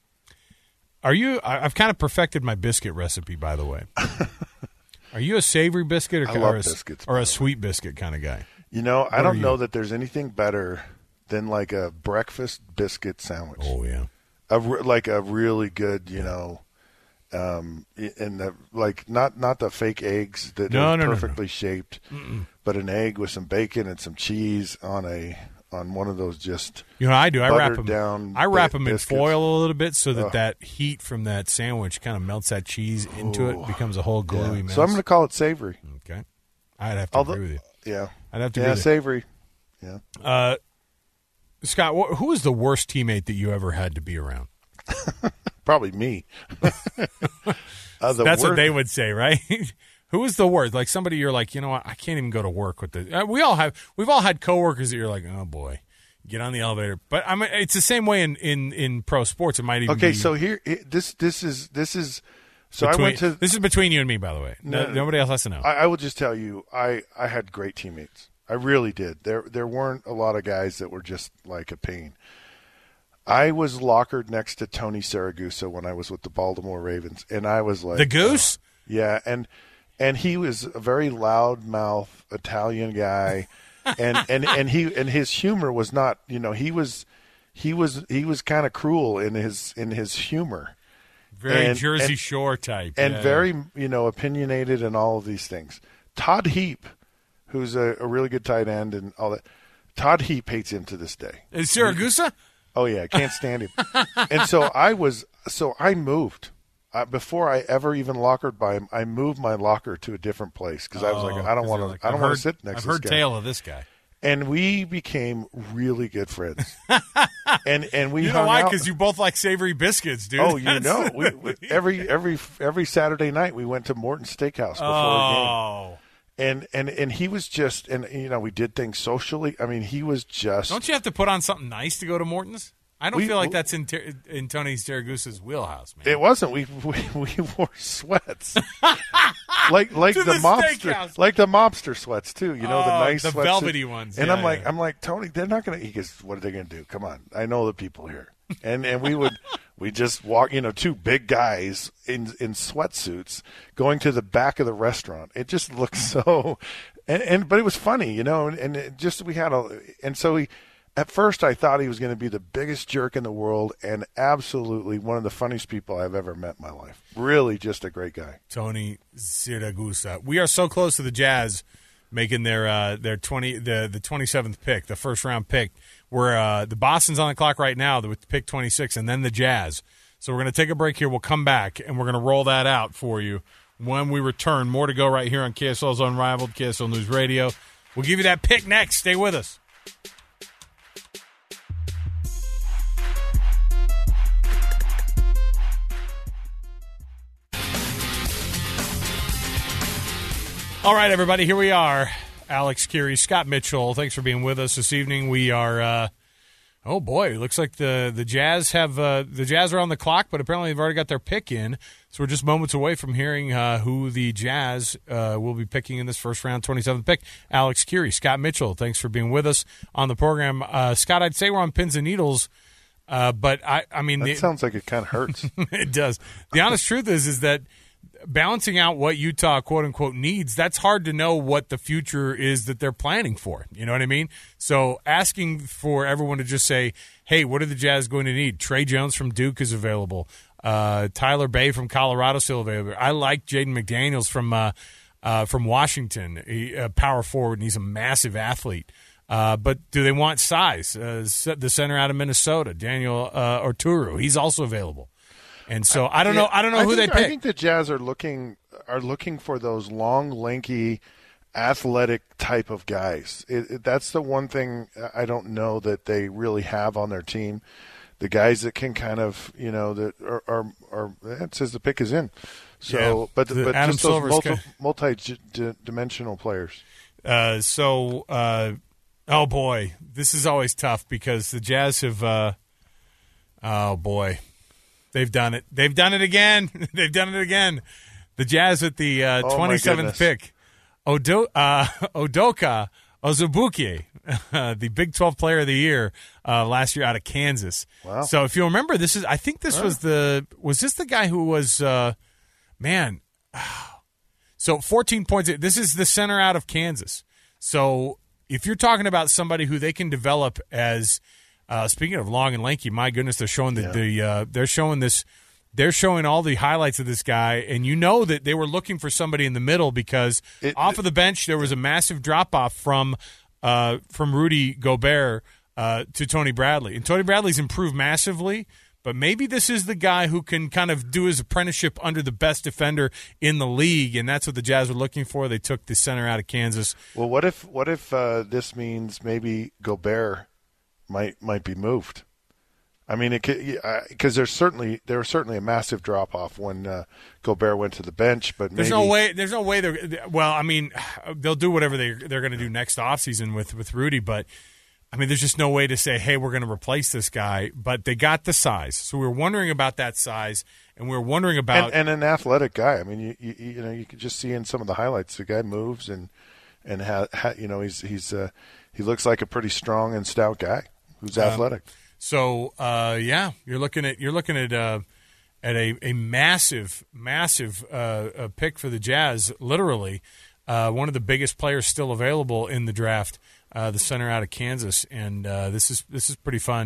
S11: Are you? I've kind of perfected my biscuit recipe, by the way. Are you a savory biscuit or,
S12: I love
S11: or, a,
S12: biscuits,
S11: or a sweet biscuit kind of guy?
S12: You know,
S11: What
S12: I don't
S11: are
S12: know
S11: you?
S12: that there's anything better than like a breakfast biscuit sandwich.
S11: Oh yeah,
S12: a re- like a really good, you know. Um, and the, like not not the fake eggs that
S11: no,
S12: are
S11: no,
S12: perfectly
S11: no, no.
S12: shaped,
S11: Mm-mm.
S12: but an egg with some bacon and some cheese on a on one of those just
S11: you know what I do. I wrap
S12: buttered
S11: them
S12: down.
S11: I wrap
S12: bi-
S11: them in
S12: biscuits.
S11: foil a little bit so that
S12: Ugh.
S11: that heat from that sandwich kind of melts that cheese into
S12: Ooh.
S11: it, becomes a whole gluey
S12: Yeah.
S11: mess.
S12: So I'm going to call it savory.
S11: Okay, I'd have to
S12: Although,
S11: agree with you.
S12: Yeah,
S11: I'd have to.
S12: Yeah,
S11: agree
S12: savory. Yeah.
S11: Uh, Scott, wh- who was the worst teammate that you ever had to be around?
S12: Probably me. Uh, the
S11: That's
S12: word,
S11: what they would say, right? Who is the worst? Like somebody you're like, you know what? I can't even go to work with this. Uh, we all have. We've all had coworkers that you're like, oh boy, get on the elevator. But I mean, it's the same way in, in, in pro sports. It might even
S12: okay.
S11: be
S12: So here, it, this this is this is. So
S11: between,
S12: I went to.
S11: This is between you and me, by the way. No,
S12: No,
S11: nobody else has to know.
S12: I, I will just tell you, I, I had great teammates. I really did. There there weren't a lot of guys that were just like a pain. I was lockered next to Tony Saragusa when I was with the Baltimore Ravens, and I was like
S11: the Goose.
S12: Uh, yeah, and and he was a very loudmouth Italian guy, and, and, and he and his humor was not, you know, he was he was he was kind of cruel in his in his humor.
S11: Very
S12: and,
S11: Jersey
S12: and,
S11: Shore type.
S12: And
S11: yeah.
S12: very, you know, opinionated and all of these things. Todd Heap, who's a, a really good tight end and all that, Todd Heap hates him to this day.
S11: Is Siragusa?
S12: Oh, yeah, I can't stand him. And so I was, so I moved. Uh, before I ever even lockered by him, I moved my locker to a different place because I was
S11: Oh,
S12: like, I don't
S11: 'cause
S12: want
S11: you're
S12: to,
S11: like,
S12: I don't
S11: I've
S12: want
S11: heard-
S12: to sit next
S11: I've
S12: to this
S11: heard
S12: guy.
S11: tale of this guy.
S12: And we became really good friends. and and we
S11: You know
S12: hung
S11: why?
S12: out.
S11: Because you both like savory biscuits, dude.
S12: Oh, you
S11: That's-
S12: know, we, we, every every every Saturday night we went to Morton's Steakhouse before
S11: Oh.
S12: a game. And and and he was just, and you know, we did things socially. I mean, he was just.
S11: Don't you have to put on something nice to go to Morton's? I don't
S12: We-
S11: feel like
S12: we-
S11: that's in ter- in Tony Siragusa's wheelhouse, man.
S12: It wasn't. We we, we wore sweats, like like
S11: To
S12: the,
S11: the
S12: mobster,
S11: steakhouse.
S12: like the mobster sweats too. You know, the
S11: Oh,
S12: nice
S11: the
S12: sweatsuit.
S11: velvety ones.
S12: And
S11: Yeah,
S12: I'm like,
S11: yeah.
S12: I'm like, Tony, they're not gonna. He goes, what are they gonna do? Come on, I know the people here. And and we would we just walk, you know, two big guys in in sweatsuits going to the back of the restaurant. It just looked so, and, and but it was funny, you know, and, and it just we had a, and so he. At first, I thought he was going to be the biggest jerk in the world and absolutely one of the funniest people I've ever met in my life. Really just a great guy.
S11: Tony Siragusa. We are so close to the Jazz making their uh, their twenty the the twenty-seventh pick, the first round pick. Where uh, the Boston's on the clock right now with pick twenty-six, and then the Jazz. So we're going to take a break here. We'll come back and we're going to roll that out for you when we return. More to go right here on K S L's Unrivaled, K S L News Radio. We'll give you that pick next. Stay with us. All right, everybody, here we are. Alex Kirry, Scott Mitchell, thanks for being with us this evening. We are, uh, oh boy, it looks like the the Jazz have uh, the Jazz are on the clock, but apparently they've already got their pick in. So we're just moments away from hearing uh, who the Jazz uh, will be picking in this first round, twenty-seventh pick. Alex Kirry, Scott Mitchell, thanks for being with us on the program. Uh, Scott, I'd say we're on pins and needles, uh, but I, I mean,
S12: That
S11: the,
S12: sounds like it kind of hurts.
S11: It does. The honest truth is, is that balancing out what Utah quote unquote needs, that's hard to know what the future is that they're planning for. You know what I mean? So asking for everyone to just say, hey, what are the Jazz going to need? Trey Jones from Duke is available. Uh, Tyler Bay from Colorado still available. I like Jaden McDaniels from uh, uh, from Washington, he, a power forward, and he's a massive athlete. Uh, but do they want size? Uh, the center out of Minnesota, Daniel uh, Orturu, he's also available. And so I don't
S12: Yeah,
S11: know. I don't know
S12: I
S11: who
S12: think,
S11: they pick.
S12: I think the Jazz are looking are looking for those long, lanky, athletic type of guys. It, it, that's the one thing I don't know that they really have on their team. The guys that can kind of, you know, that are, are, are it says the pick is in. So,
S11: Yeah,
S12: but
S11: the
S12: but
S11: Adam
S12: just those
S11: Silver's
S12: multi,
S11: kind
S12: multi-dimensional players.
S11: Uh, so, uh, oh boy, this is always tough because the Jazz have. Uh, oh boy. They've done it. They've done it again. They've done it again. The Jazz at the uh,
S12: Oh, my
S11: twenty-seventh
S12: goodness.
S11: pick. Odo, uh, Udoka Azubuike, uh, the Big twelve Player of the Year uh, last year out of Kansas.
S12: Wow.
S11: So if you remember, this is. I think this was the. Was this the guy who was? Uh, man. So fourteen points. This is the center out of Kansas. So if you're talking about somebody who they can develop as. Uh, speaking of long and lanky, my goodness, they're showing the,
S12: Yeah.
S11: the uh, they're showing this, they're showing all the highlights of this guy, and you know that they were looking for somebody in the middle because
S12: It-
S11: off of the bench there was a massive drop off from uh, from Rudy Gobert uh, to Tony Bradley, and Tony Bradley's improved massively. But maybe this is the guy who can kind of do his apprenticeship under the best defender in the league, and that's what the Jazz were looking for. They took the center out of Kansas.
S12: Well, what if what if uh, this means maybe Gobert might might be moved? I mean, it because there's certainly there was certainly a massive drop off when uh, Gobert went to the bench, but
S11: There's
S12: maybe,
S11: no way. There's no way they're. Well, I mean, they'll do whatever they they're going to do next offseason with with Rudy, but I mean, there's just no way to say, hey, we're going to replace this guy. But they got the size, so we were wondering about that size, and we were wondering about
S12: and, and an athletic guy. I mean, you, you you know you could just see in some of the highlights the guy moves and and ha, ha, you know he's he's uh, he looks like a pretty strong and stout guy who's athletic.
S11: Um, so uh, yeah, you're looking at you're looking at uh, at a, a massive massive uh, a pick for the Jazz. Literally, uh, one of the biggest players still available in the draft, uh, the center out of Kansas, and uh, this is this is pretty fun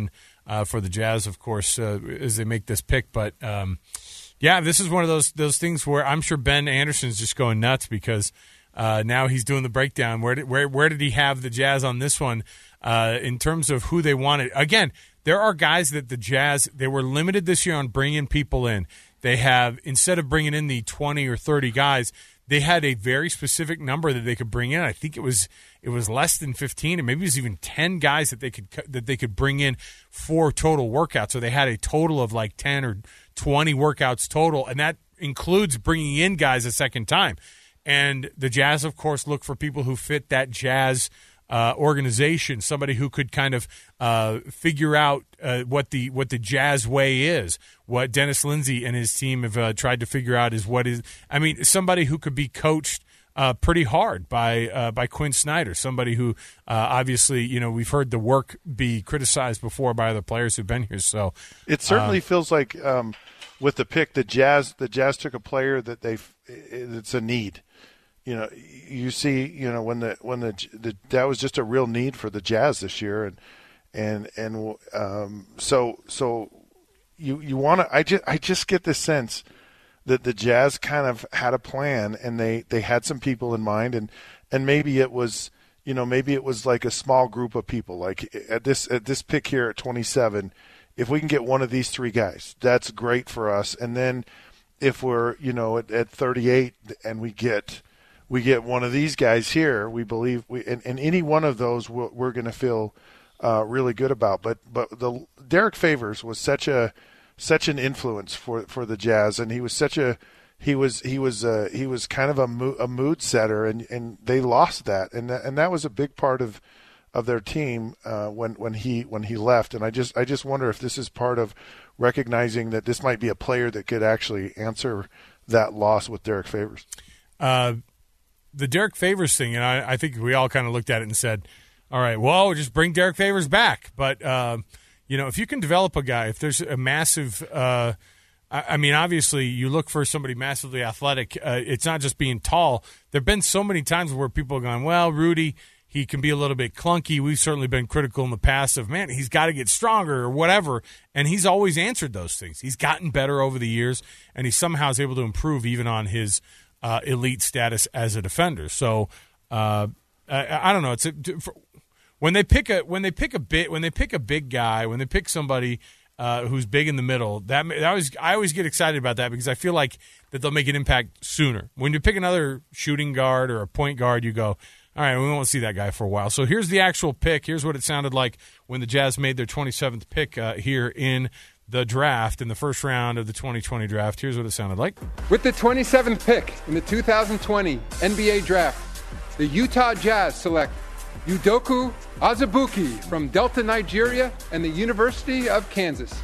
S11: uh, for the Jazz, of course, uh, as they make this pick. But um, yeah, this is one of those those things where I'm sure Ben Anderson's just going nuts because uh, now he's doing the breakdown. Where did, where where did he have the Jazz on this one uh, in terms of who they wanted? Again, there are guys that the Jazz, they were limited this year on bringing people in. They have, instead of bringing in the twenty or thirty guys, they had a very specific number that they could bring in. I think it was it was less than fifteen, and maybe it was even ten guys that they could that they could bring in for total workouts. So they had a total of like ten or twenty workouts total, and that includes bringing in guys a second time. And the Jazz, of course, look for people who fit that Jazz Uh, organization, somebody who could kind of uh, figure out uh, what the what the Jazz way is. What Dennis Lindsey and his team have uh, tried to figure out is what is. I mean, somebody who could be coached uh, pretty hard by uh, by Quinn Snyder. Somebody who uh, obviously, you know, we've heard the work be criticized before by other players who've been here. So
S12: it certainly
S11: um,
S12: feels like um, with the pick, the Jazz the Jazz took a player that they it's a need. You know, you see, you know, when the when the, the that was just a real need for the Jazz this year, and and and um, so so you you want to. I just I just get the sense that the Jazz kind of had a plan, and they, they had some people in mind, and and maybe it was you know maybe it was like a small group of people. Like at this at this pick here at twenty-seven, if we can get one of these three guys, that's great for us. And then if we're you know at, at thirty-eight and we get we get one of these guys here, we believe we and, and any one of those we're, we're going to feel uh, really good about. But but the Derek Favors was such a such an influence for for the Jazz, and he was such a he was he was uh, he was kind of a, mo- a mood setter, and, and they lost that, and that, and that was a big part of of their team uh, when when he when he left. And I just I just wonder if this is part of recognizing that this might be a player that could actually answer that loss with Derek Favors.
S11: Uh, the Derek Favors thing, and I, I think we all kind of looked at it and said, all right, well, we'll just bring Derek Favors back. But, uh, you know, if you can develop a guy, if there's a massive uh, – I, I mean, obviously you look for somebody massively athletic. Uh, it's not just being tall. There have been so many times where people have gone, well, Rudy, he can be a little bit clunky. We've certainly been critical in the past of, man, he's got to get stronger or whatever. And he's always answered those things. He's gotten better over the years, and he somehow is able to improve even on his – Uh, elite status as a defender. So uh, I, I don't know. It's a, for, when they pick a when they pick a bit when they pick a big guy, when they pick somebody uh, who's big in the middle. That, that always, I always get excited about that because I feel like that they'll make an impact sooner. When you pick another shooting guard or a point guard, you go, all right, we won't see that guy for a while. So here's the actual pick. Here's what it sounded like when the Jazz made their twenty-seventh pick uh, here in the draft, in the first round of the twenty twenty draft. Here's what it sounded like.
S16: With the twenty-seventh pick in the two thousand twenty N B A draft, the Utah Jazz select Udoka Azubuike from Delta, Nigeria, and the University of Kansas.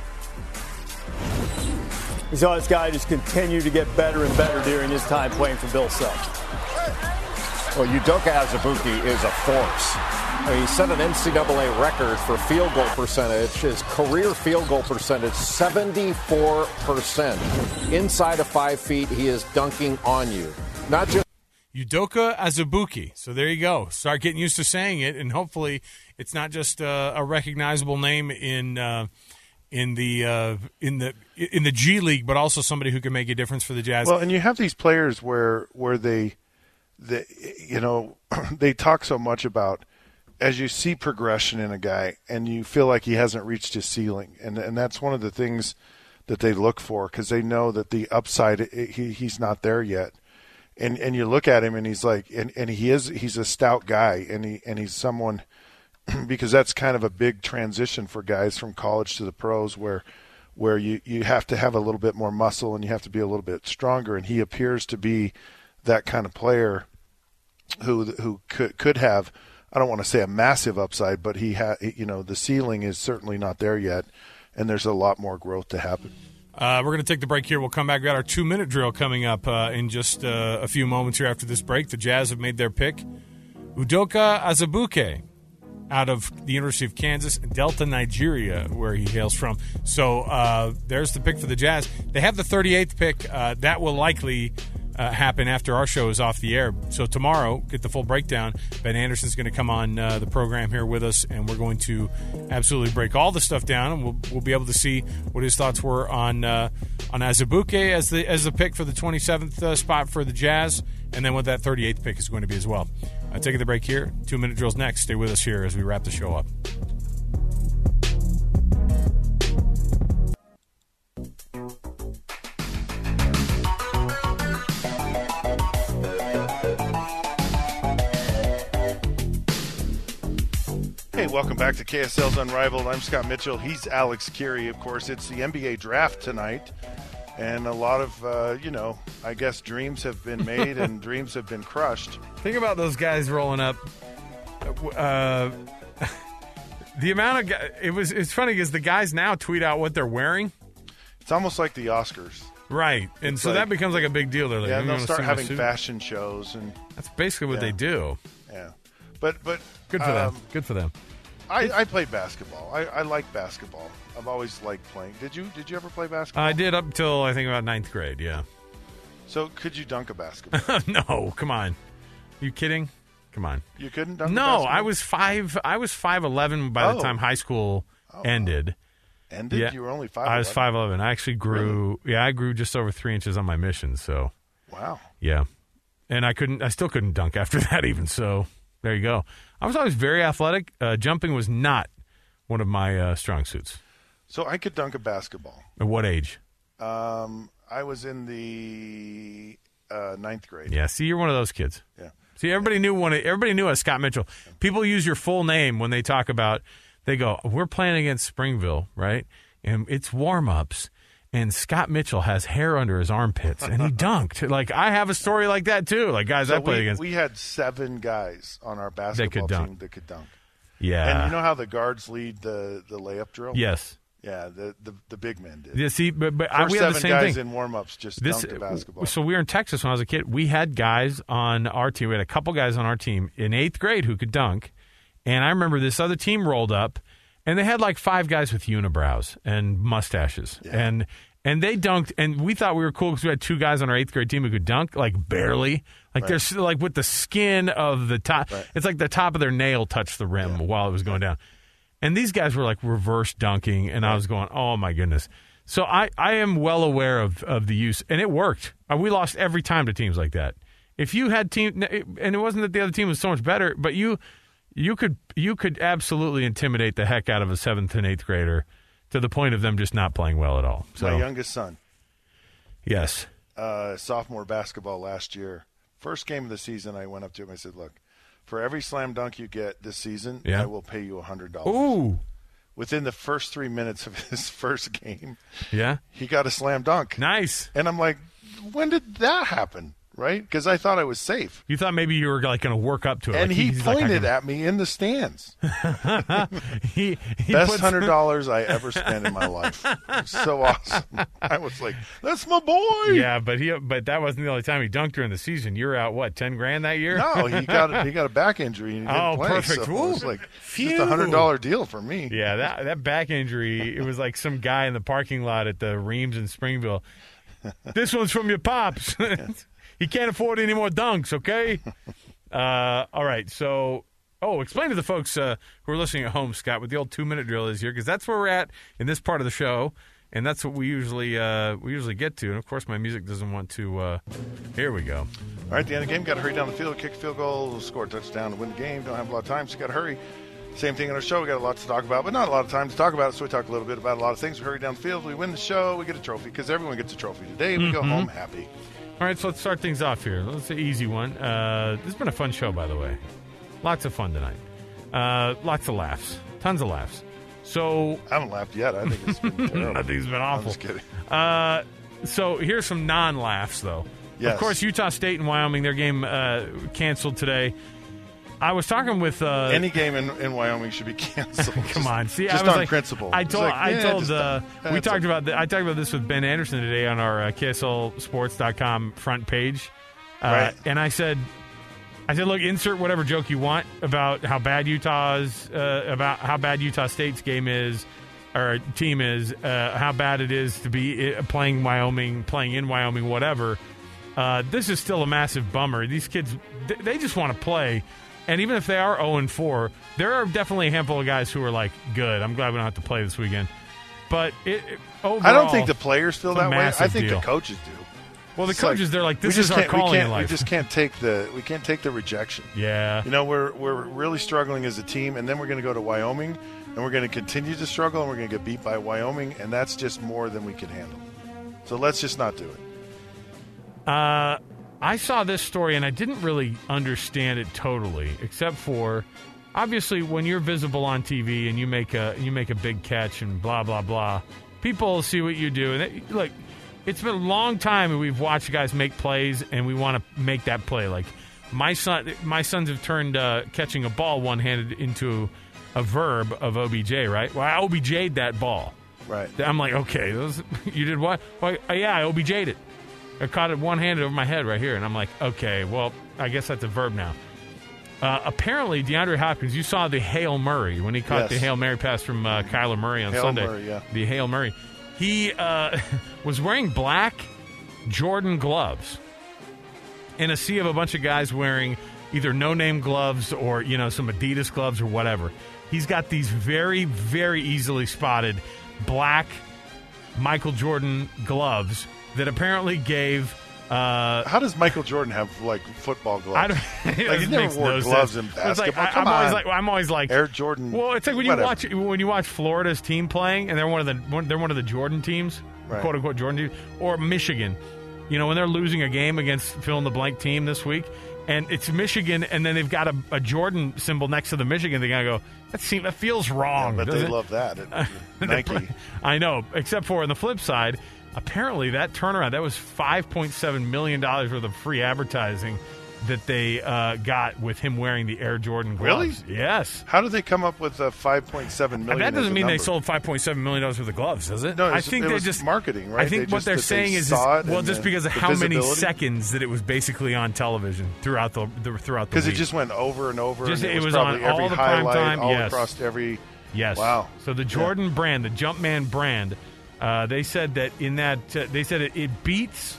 S17: We saw this guy just continue to get better and better during his time playing for Bill Self.
S18: Well, Udoka Azubuike is a force. He set an N C double A record for field goal percentage. His career field goal percentage, seventy-four percent. Inside of five feet, he is dunking on you. Not just
S11: Udoka Azubuike. So there you go. Start getting used to saying it, and hopefully it's not just uh, a recognizable name in uh, in the uh, in the in the G League, but also somebody who can make a difference for the Jazz.
S12: Well, and you have these players where where they, they you know, they talk so much about. As you see progression in a guy and you feel like he hasn't reached his ceiling, and and that's one of the things that they look for because they know that the upside he he's not there yet, and and you look at him and he's like and, and he is he's a stout guy and he and he's someone because that's kind of a big transition for guys from college to the pros where where you you have to have a little bit more muscle and you have to be a little bit stronger, and he appears to be that kind of player who who could could have. I don't want to say a massive upside, but he ha- you know, the ceiling is certainly not there yet, and there's a lot more growth to happen.
S11: Uh, we're going to take the break here. We'll come back. We've got our two-minute drill coming up uh, in just uh, a few moments here after this break. The Jazz have made their pick. Udoka Azubuike out of the University of Kansas, Delta, Nigeria, where he hails from. So uh, there's the pick for the Jazz. They have the thirty-eighth pick. Uh, that will likely uh, happen after our show is off the air. So tomorrow, get the full breakdown. Ben Anderson's going to come on uh, the program here with us, and we're going to absolutely break all the stuff down, and we'll we'll be able to see what his thoughts were on uh, on Azubuike as the as the pick for the twenty-seventh uh, spot for the Jazz, and then what that thirty-eighth pick is going to be as well. Uh, taking the break here. Two minute drills next. Stay with us here as we wrap the show up.
S12: Hey, welcome back to K S L's Unrivaled. I'm Scott Mitchell. He's Alex Kirry, of course. It's the N B A draft tonight, and a lot of, uh, you know, I guess dreams have been made and dreams have been crushed.
S11: Think about those guys rolling up. Uh, the amount of guys, it was. It's funny because the guys now tweet out what they're wearing.
S12: It's almost like the Oscars,
S11: right? And
S12: it's
S11: so
S12: like,
S11: that becomes like a big deal. They're like,
S12: yeah, and they'll start having fashion shows, and
S11: that's basically what
S12: yeah.
S11: they do.
S12: Yeah, but but
S11: good for
S12: um,
S11: them. Good for them.
S12: I, I played basketball. I, I like basketball. I've always liked playing. Did you? Did you ever play basketball?
S11: I did up until I think about ninth grade. Yeah.
S12: So could you dunk a basketball?
S11: No, come on. You kidding? Come on.
S12: You couldn't dunk.
S11: No,
S12: a basketball?
S11: I was five. I was five eleven by
S12: oh.
S11: the time high school
S12: oh.
S11: ended.
S12: Ended?
S11: Yeah.
S12: You were only five.
S11: I was five eleven. I actually grew.
S12: Really?
S11: Yeah, I grew just over three inches on my mission. So.
S12: Wow.
S11: Yeah, and I couldn't. I still couldn't dunk after that even. So there you go. I was always very athletic. Uh, jumping was not one of my uh, strong suits.
S12: So I could dunk a basketball.
S11: At what age?
S12: Um, I was in the uh, ninth grade.
S11: Yeah. See, you're one of those kids.
S12: Yeah.
S11: See, everybody knew one. Everybody knew us, Scott Mitchell. People use your full name when they talk about. They go, "We're playing against Springville, right? And it's warm ups." And Scott Mitchell has hair under his armpits, and he dunked. Like, I have a story like that, too. Like, guys
S12: so
S11: I played
S12: we,
S11: against.
S12: We had seven guys on our basketball
S11: that
S12: team that could dunk.
S11: Yeah.
S12: And you know how the guards lead the, the layup drill?
S11: Yes.
S12: Yeah, the, the, the big men did.
S11: Yeah, see, but, but
S12: First
S11: we had the
S12: seven
S11: same
S12: guys
S11: thing.
S12: in warm-ups just
S11: this,
S12: dunked a basketball.
S11: So we were in Texas when I was a kid. We had guys on our team. We had a couple guys on our team in eighth grade who could dunk. And I remember this other team rolled up, and they had like five guys with unibrows and mustaches.
S12: Yeah.
S11: And and they dunked, and we thought we were cool because we had two guys on our eighth grade team who could dunk, like barely. Like
S12: Right.
S11: they're like with the skin of the top.
S12: Right.
S11: It's like the top of their nail touched the rim
S12: Yeah.
S11: while it was going down. And these guys were like reverse dunking, and I was going, oh, my goodness. So I, I am well aware of, of the use, and it worked. Uh, we lost every time to teams like that. If you had team, and it wasn't that the other team was so much better, but you you could you could absolutely intimidate the heck out of a seventh and eighth grader to the point of them just not playing well at all. So,
S12: My youngest son.
S11: Yes.
S12: Uh, sophomore basketball last year. First game of the season, I went up to him. I said, look, for every slam dunk you get this season,
S11: yeah.
S12: I will pay you one hundred dollars.
S11: Ooh.
S12: Within the first three minutes of his first game,
S11: yeah,
S12: he got a slam dunk.
S11: Nice.
S12: And I'm like, when did that happen? Right? Because I thought I was safe.
S11: You thought maybe you were like going to work up to it.
S12: And
S11: like
S12: he
S11: he's
S12: pointed
S11: like,
S12: at me in the stands.
S11: he, he
S12: Best
S11: puts...
S12: one hundred dollars I ever spent in my life. It was so awesome. I was like, that's my boy.
S11: Yeah, but he but that wasn't the only time he dunked during the season. You were out, what, ten grand that year?
S12: No, he got he got a back injury and he didn't
S11: oh,
S12: play.
S11: perfect.
S12: So it was like
S11: Phew.
S12: just a one hundred dollars deal for me.
S11: Yeah, that that back injury, it was like some guy in the parking lot at the Reams in Springville. This one's from your pops. He can't afford any more dunks, okay? Uh, all right, so, oh, explain to the folks uh, who are listening at home, Scott, what the old two-minute drill is here, because that's where we're at in this part of the show, and that's what we usually uh, we usually get to. And, of course, my music doesn't want to. Uh, here we go.
S12: All right, at the end of the game, got to hurry down the field, kick a field goal, score a touchdown to win the game. Don't have a lot of time, so got to hurry. Same thing in our show. We got a lot to talk about, but not a lot of time to talk about it, so we talk a little bit about a lot of things. We hurry down the field, we win the show, we get a trophy, because everyone gets a trophy today. We mm-hmm. go home happy.
S11: All right, so let's start things off here. Let's an easy one. Uh, this has been a fun show, by the way. Lots of fun tonight. Uh, lots of laughs. Tons of laughs. So
S12: I haven't laughed yet. I think it's been terrible.
S11: I think it's been awful.
S12: I'm just kidding.
S11: Uh, so here's some non-laughs, though.
S12: Yes.
S11: Of course, Utah State and Wyoming, their game uh, canceled today. I was talking with uh,
S12: any game in, in Wyoming should be canceled.
S11: Come
S12: just,
S11: on, see,
S12: just
S11: I was
S12: on
S11: like,
S12: principle.
S11: I told,
S12: like,
S11: I
S12: yeah,
S11: told. Uh, we talked about. The, I talked about this with Ben Anderson today on our uh, K S L sports dot com front page, uh,
S12: right.
S11: and I said, I said, look, insert whatever joke you want about how bad Utah's, uh, about how bad Utah State's game is, or team is, uh, how bad it is to be playing Wyoming, playing in Wyoming, whatever. uh, this is still a massive bummer. These kids, th- they just want to play. And even if they are oh and four, there are definitely a handful of guys who are like, good, I'm glad we don't have to play this weekend. But it, it, overall,
S12: I don't think the players feel that way. I think
S11: deal.
S12: the coaches do.
S11: Well, the
S12: It's
S11: coaches,
S12: like,
S11: they're like, this
S12: we
S11: is
S12: just
S11: our
S12: can't- we
S11: calling in
S12: can't-
S11: life.
S12: We just can't take the we can't take the rejection.
S11: Yeah.
S12: You know, we're we're really struggling as a team, and then we're going to go to Wyoming, and we're going to continue to struggle, and we're going to get beat by Wyoming, and that's just more than we can handle. So let's just not do it.
S11: Uh, I saw this story, and I didn't really understand it totally, except for, obviously, when you're visible on T V and you make a you make a big catch and blah, blah, blah, people see what you do. And they, look, it's been a long time and we've watched guys make plays, and we want to make that play. Like, my son, my sons have turned uh, catching a ball one-handed into a verb of O B J, right? Well, I O B J'd that ball.
S12: Right.
S11: I'm like, okay, those, you did what? Well, uh, yeah, I O B J'd it. I caught it one-handed over my head right here, and I'm like, okay, well, I guess that's a verb now. Uh, apparently, DeAndre Hopkins, you saw the Hail Murray when he caught
S12: Yes.
S11: the Hail Mary pass from uh, Kyler Murray on
S12: Hail
S11: Sunday.
S12: Murray, yeah.
S11: The Hail Murray. He uh, was wearing black Jordan gloves in a sea of a bunch of guys wearing either no-name gloves or, you know, some Adidas gloves or whatever. He's got these very, very easily spotted black Michael Jordan gloves that apparently gave... Uh,
S12: How does Michael Jordan have, like, football gloves?
S11: I don't, it
S12: like, he never
S11: makes
S12: wore
S11: no
S12: gloves
S11: sense.
S12: in
S11: It's like,
S12: basketball.
S11: I,
S12: Come
S11: I'm always
S12: on.
S11: like, I'm always like
S12: Air Jordan.
S11: Well, it's like when
S12: whatever.
S11: you watch when you watch Florida's team playing, and they're one of the one, they're one of the Jordan teams,
S12: Right.
S11: quote unquote Jordan team, or Michigan. You know, when they're losing a game against fill in the blank team this week, and it's Michigan, and then they've got a, a Jordan symbol next to the Michigan. They gotta go. That seems that feels wrong.
S12: Yeah, but
S11: doesn't
S12: they
S11: it?
S12: love that at Nike.
S11: I know, except for on the flip side, apparently that turnaround, that was five point seven million dollars worth of free advertising that they uh, got with him wearing the Air Jordan gloves.
S12: Really?
S11: Yes.
S12: How did they come up with a five point seven million?
S11: That doesn't
S12: as a
S11: mean they
S12: number?
S11: sold five point seven million dollars worth of gloves, does it?
S12: No, it
S11: I
S12: was-
S11: think
S12: it
S11: they
S12: was
S11: just
S12: marketing, right?
S11: I think
S12: They
S11: what
S12: just-
S11: they're
S12: that they
S11: saying is, is
S12: saw it
S11: well,
S12: and
S11: just
S12: the-
S11: because of
S12: the
S11: how many
S12: visibility?
S11: seconds that it was basically on television throughout the, the throughout the
S12: Because it
S11: week.
S12: just went over and over.
S11: Just-
S12: and
S11: it
S12: it was,
S11: was on
S12: probably every
S11: all the prime
S12: highlight,
S11: time,
S12: all
S11: yes.
S12: across every.
S11: Yes.
S12: Wow.
S11: So the Jordan brand, the Jumpman brand, uh, they said that in that uh, they said it, it beats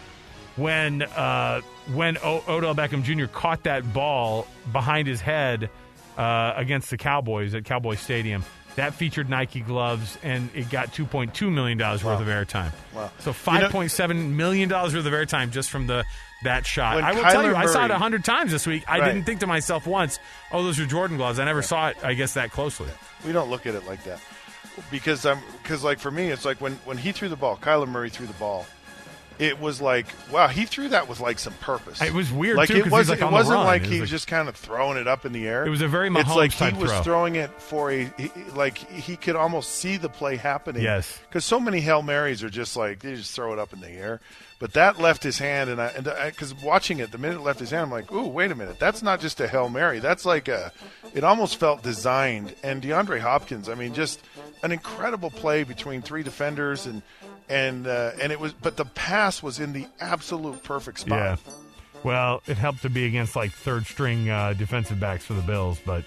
S11: when uh, when o- Odell Beckham Junior caught that ball behind his head uh, against the Cowboys at Cowboy Stadium. That featured Nike gloves, and it got two point two million dollars
S12: Wow.
S11: worth of airtime.
S12: Wow.
S11: So
S12: You know-
S11: five point seven million dollars worth of airtime just from the that shot.
S12: When
S11: I will tell
S12: Kyler
S11: you, I saw it
S12: Murray-
S11: a hundred times this week. I
S12: Right.
S11: didn't think to myself once, "Oh, those are Jordan gloves." I never saw it, I guess, that closely.
S12: We don't look at it like that because I'm because like for me, it's like when when he threw the ball, Kyler Murray threw the ball. It was like, wow, he threw that with like some purpose.
S11: It was weird,
S12: like
S11: too,
S12: it
S11: 'cause
S12: wasn't.
S11: he's, like, on
S12: it
S11: the
S12: wasn't
S11: run.
S12: like
S11: It was
S12: he
S11: like-
S12: was just kind of throwing it up in the air.
S11: It was a very
S12: It's like
S11: Mahomes-type
S12: he was
S11: throw.
S12: throwing it for a he, like he could almost see the play happening.
S11: Yes.
S12: because so many Hail Marys are just like they just throw it up in the air. But that left his hand, and I and because watching it, the minute it left his hand, I'm like, ooh, wait a minute, that's not just a Hail Mary. That's like a. It almost felt designed. And DeAndre Hopkins, I mean, just an incredible play between three defenders and. And uh, and it was, but the pass was in the absolute perfect spot.
S11: Yeah. Well, it helped to be against like third string uh, defensive backs for the Bills, but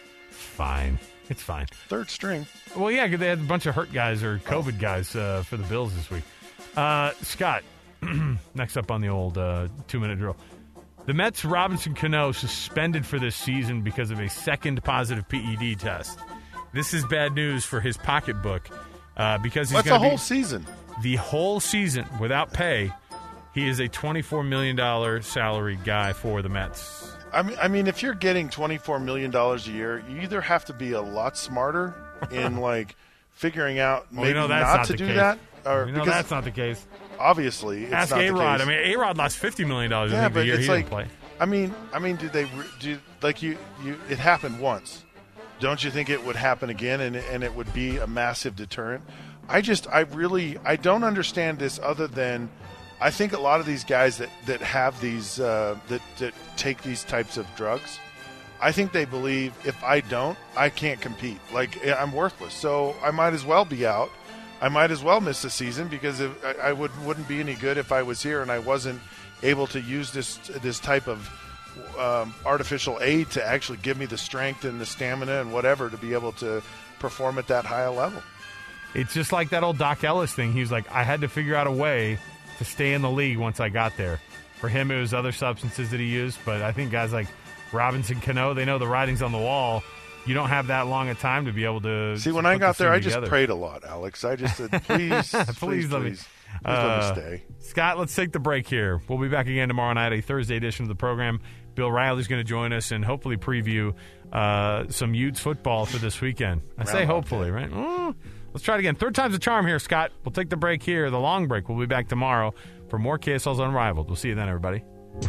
S11: fine. It's fine.
S12: Third string.
S11: Well, yeah, 'cause they had a bunch of hurt guys or COVID guys uh, for the Bills this week. Uh, Scott, next up on the old uh, two-minute drill. The Mets' Robinson Cano suspended for this season because of a second positive P E D test. This is bad news for his pocketbook uh, because he's
S12: That's
S11: going
S12: a
S11: to
S12: whole
S11: be
S12: season.
S11: the whole season without pay. He is a twenty-four million dollars salary guy for the Mets.
S12: I mean, I mean, if you're getting twenty-four million dollars a year, you either have to be a lot smarter in like figuring out
S11: Well,
S12: maybe
S11: we know that's
S12: not,
S11: not
S12: to
S11: the
S12: do
S11: case.
S12: that, or
S11: We know
S12: because
S11: that's not the case.
S12: obviously it's
S11: Ask
S12: not the
S11: A-Rod.
S12: case.
S11: I mean, A-Rod lost fifty million dollars.
S12: yeah,
S11: I think,
S12: but
S11: the year
S12: it's
S11: he
S12: like,
S11: didn't play.
S12: I mean, I mean, did they re- do like you? You it happened once. Don't you think it would happen again, and and it would be a massive deterrent? I just, I really, I don't understand this other than, I think a lot of these guys that that have these uh, that that take these types of drugs, I think they believe if I don't, I can't compete. Like I'm worthless, so I might as well be out. I might as well miss the season because if, I, I would wouldn't be any good if I was here and I wasn't able to use this this type of um, artificial aid to actually give me the strength and the stamina and whatever to be able to perform at that high a level.
S11: It's just like that old Doc Ellis thing. He was like, I had to figure out a way to stay in the league once I got there. For him, it was other substances that he used, but I think guys like Robinson Cano, they know the writing's on the wall. You don't have that long a time to be able to
S12: see. When
S11: to
S12: I got there, I just
S11: together.
S12: prayed a lot, Alex. I just said, please, please, please,
S11: let me,
S12: please,
S11: uh,
S12: let me stay.
S11: Scott, let's take the break here. We'll be back again tomorrow night, a Thursday edition of the program. Bill Riley's going to join us and hopefully preview uh, some Utes football for this weekend. I say hopefully, right? Mm, let's try it again. Third time's a charm here, Scott. We'll take the break here, the long break. We'll be back tomorrow for more K S L's Unrivaled. We'll see you then, everybody.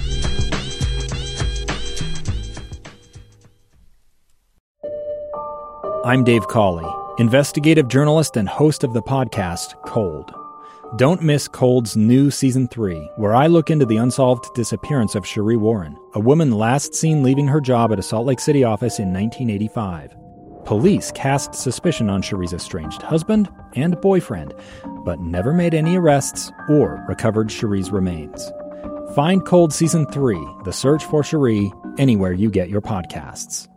S1: I'm Dave Cawley, investigative journalist and host of the podcast Cold. Don't miss Cold's new Season three, where I look into the unsolved disappearance of Sheree Warren, a woman last seen leaving her job at a Salt Lake City office in nineteen eighty-five. Police cast suspicion on Sheree's estranged husband and boyfriend, but never made any arrests or recovered Sheree's remains. Find Cold Season three, The Search for Sheree, anywhere you get your podcasts.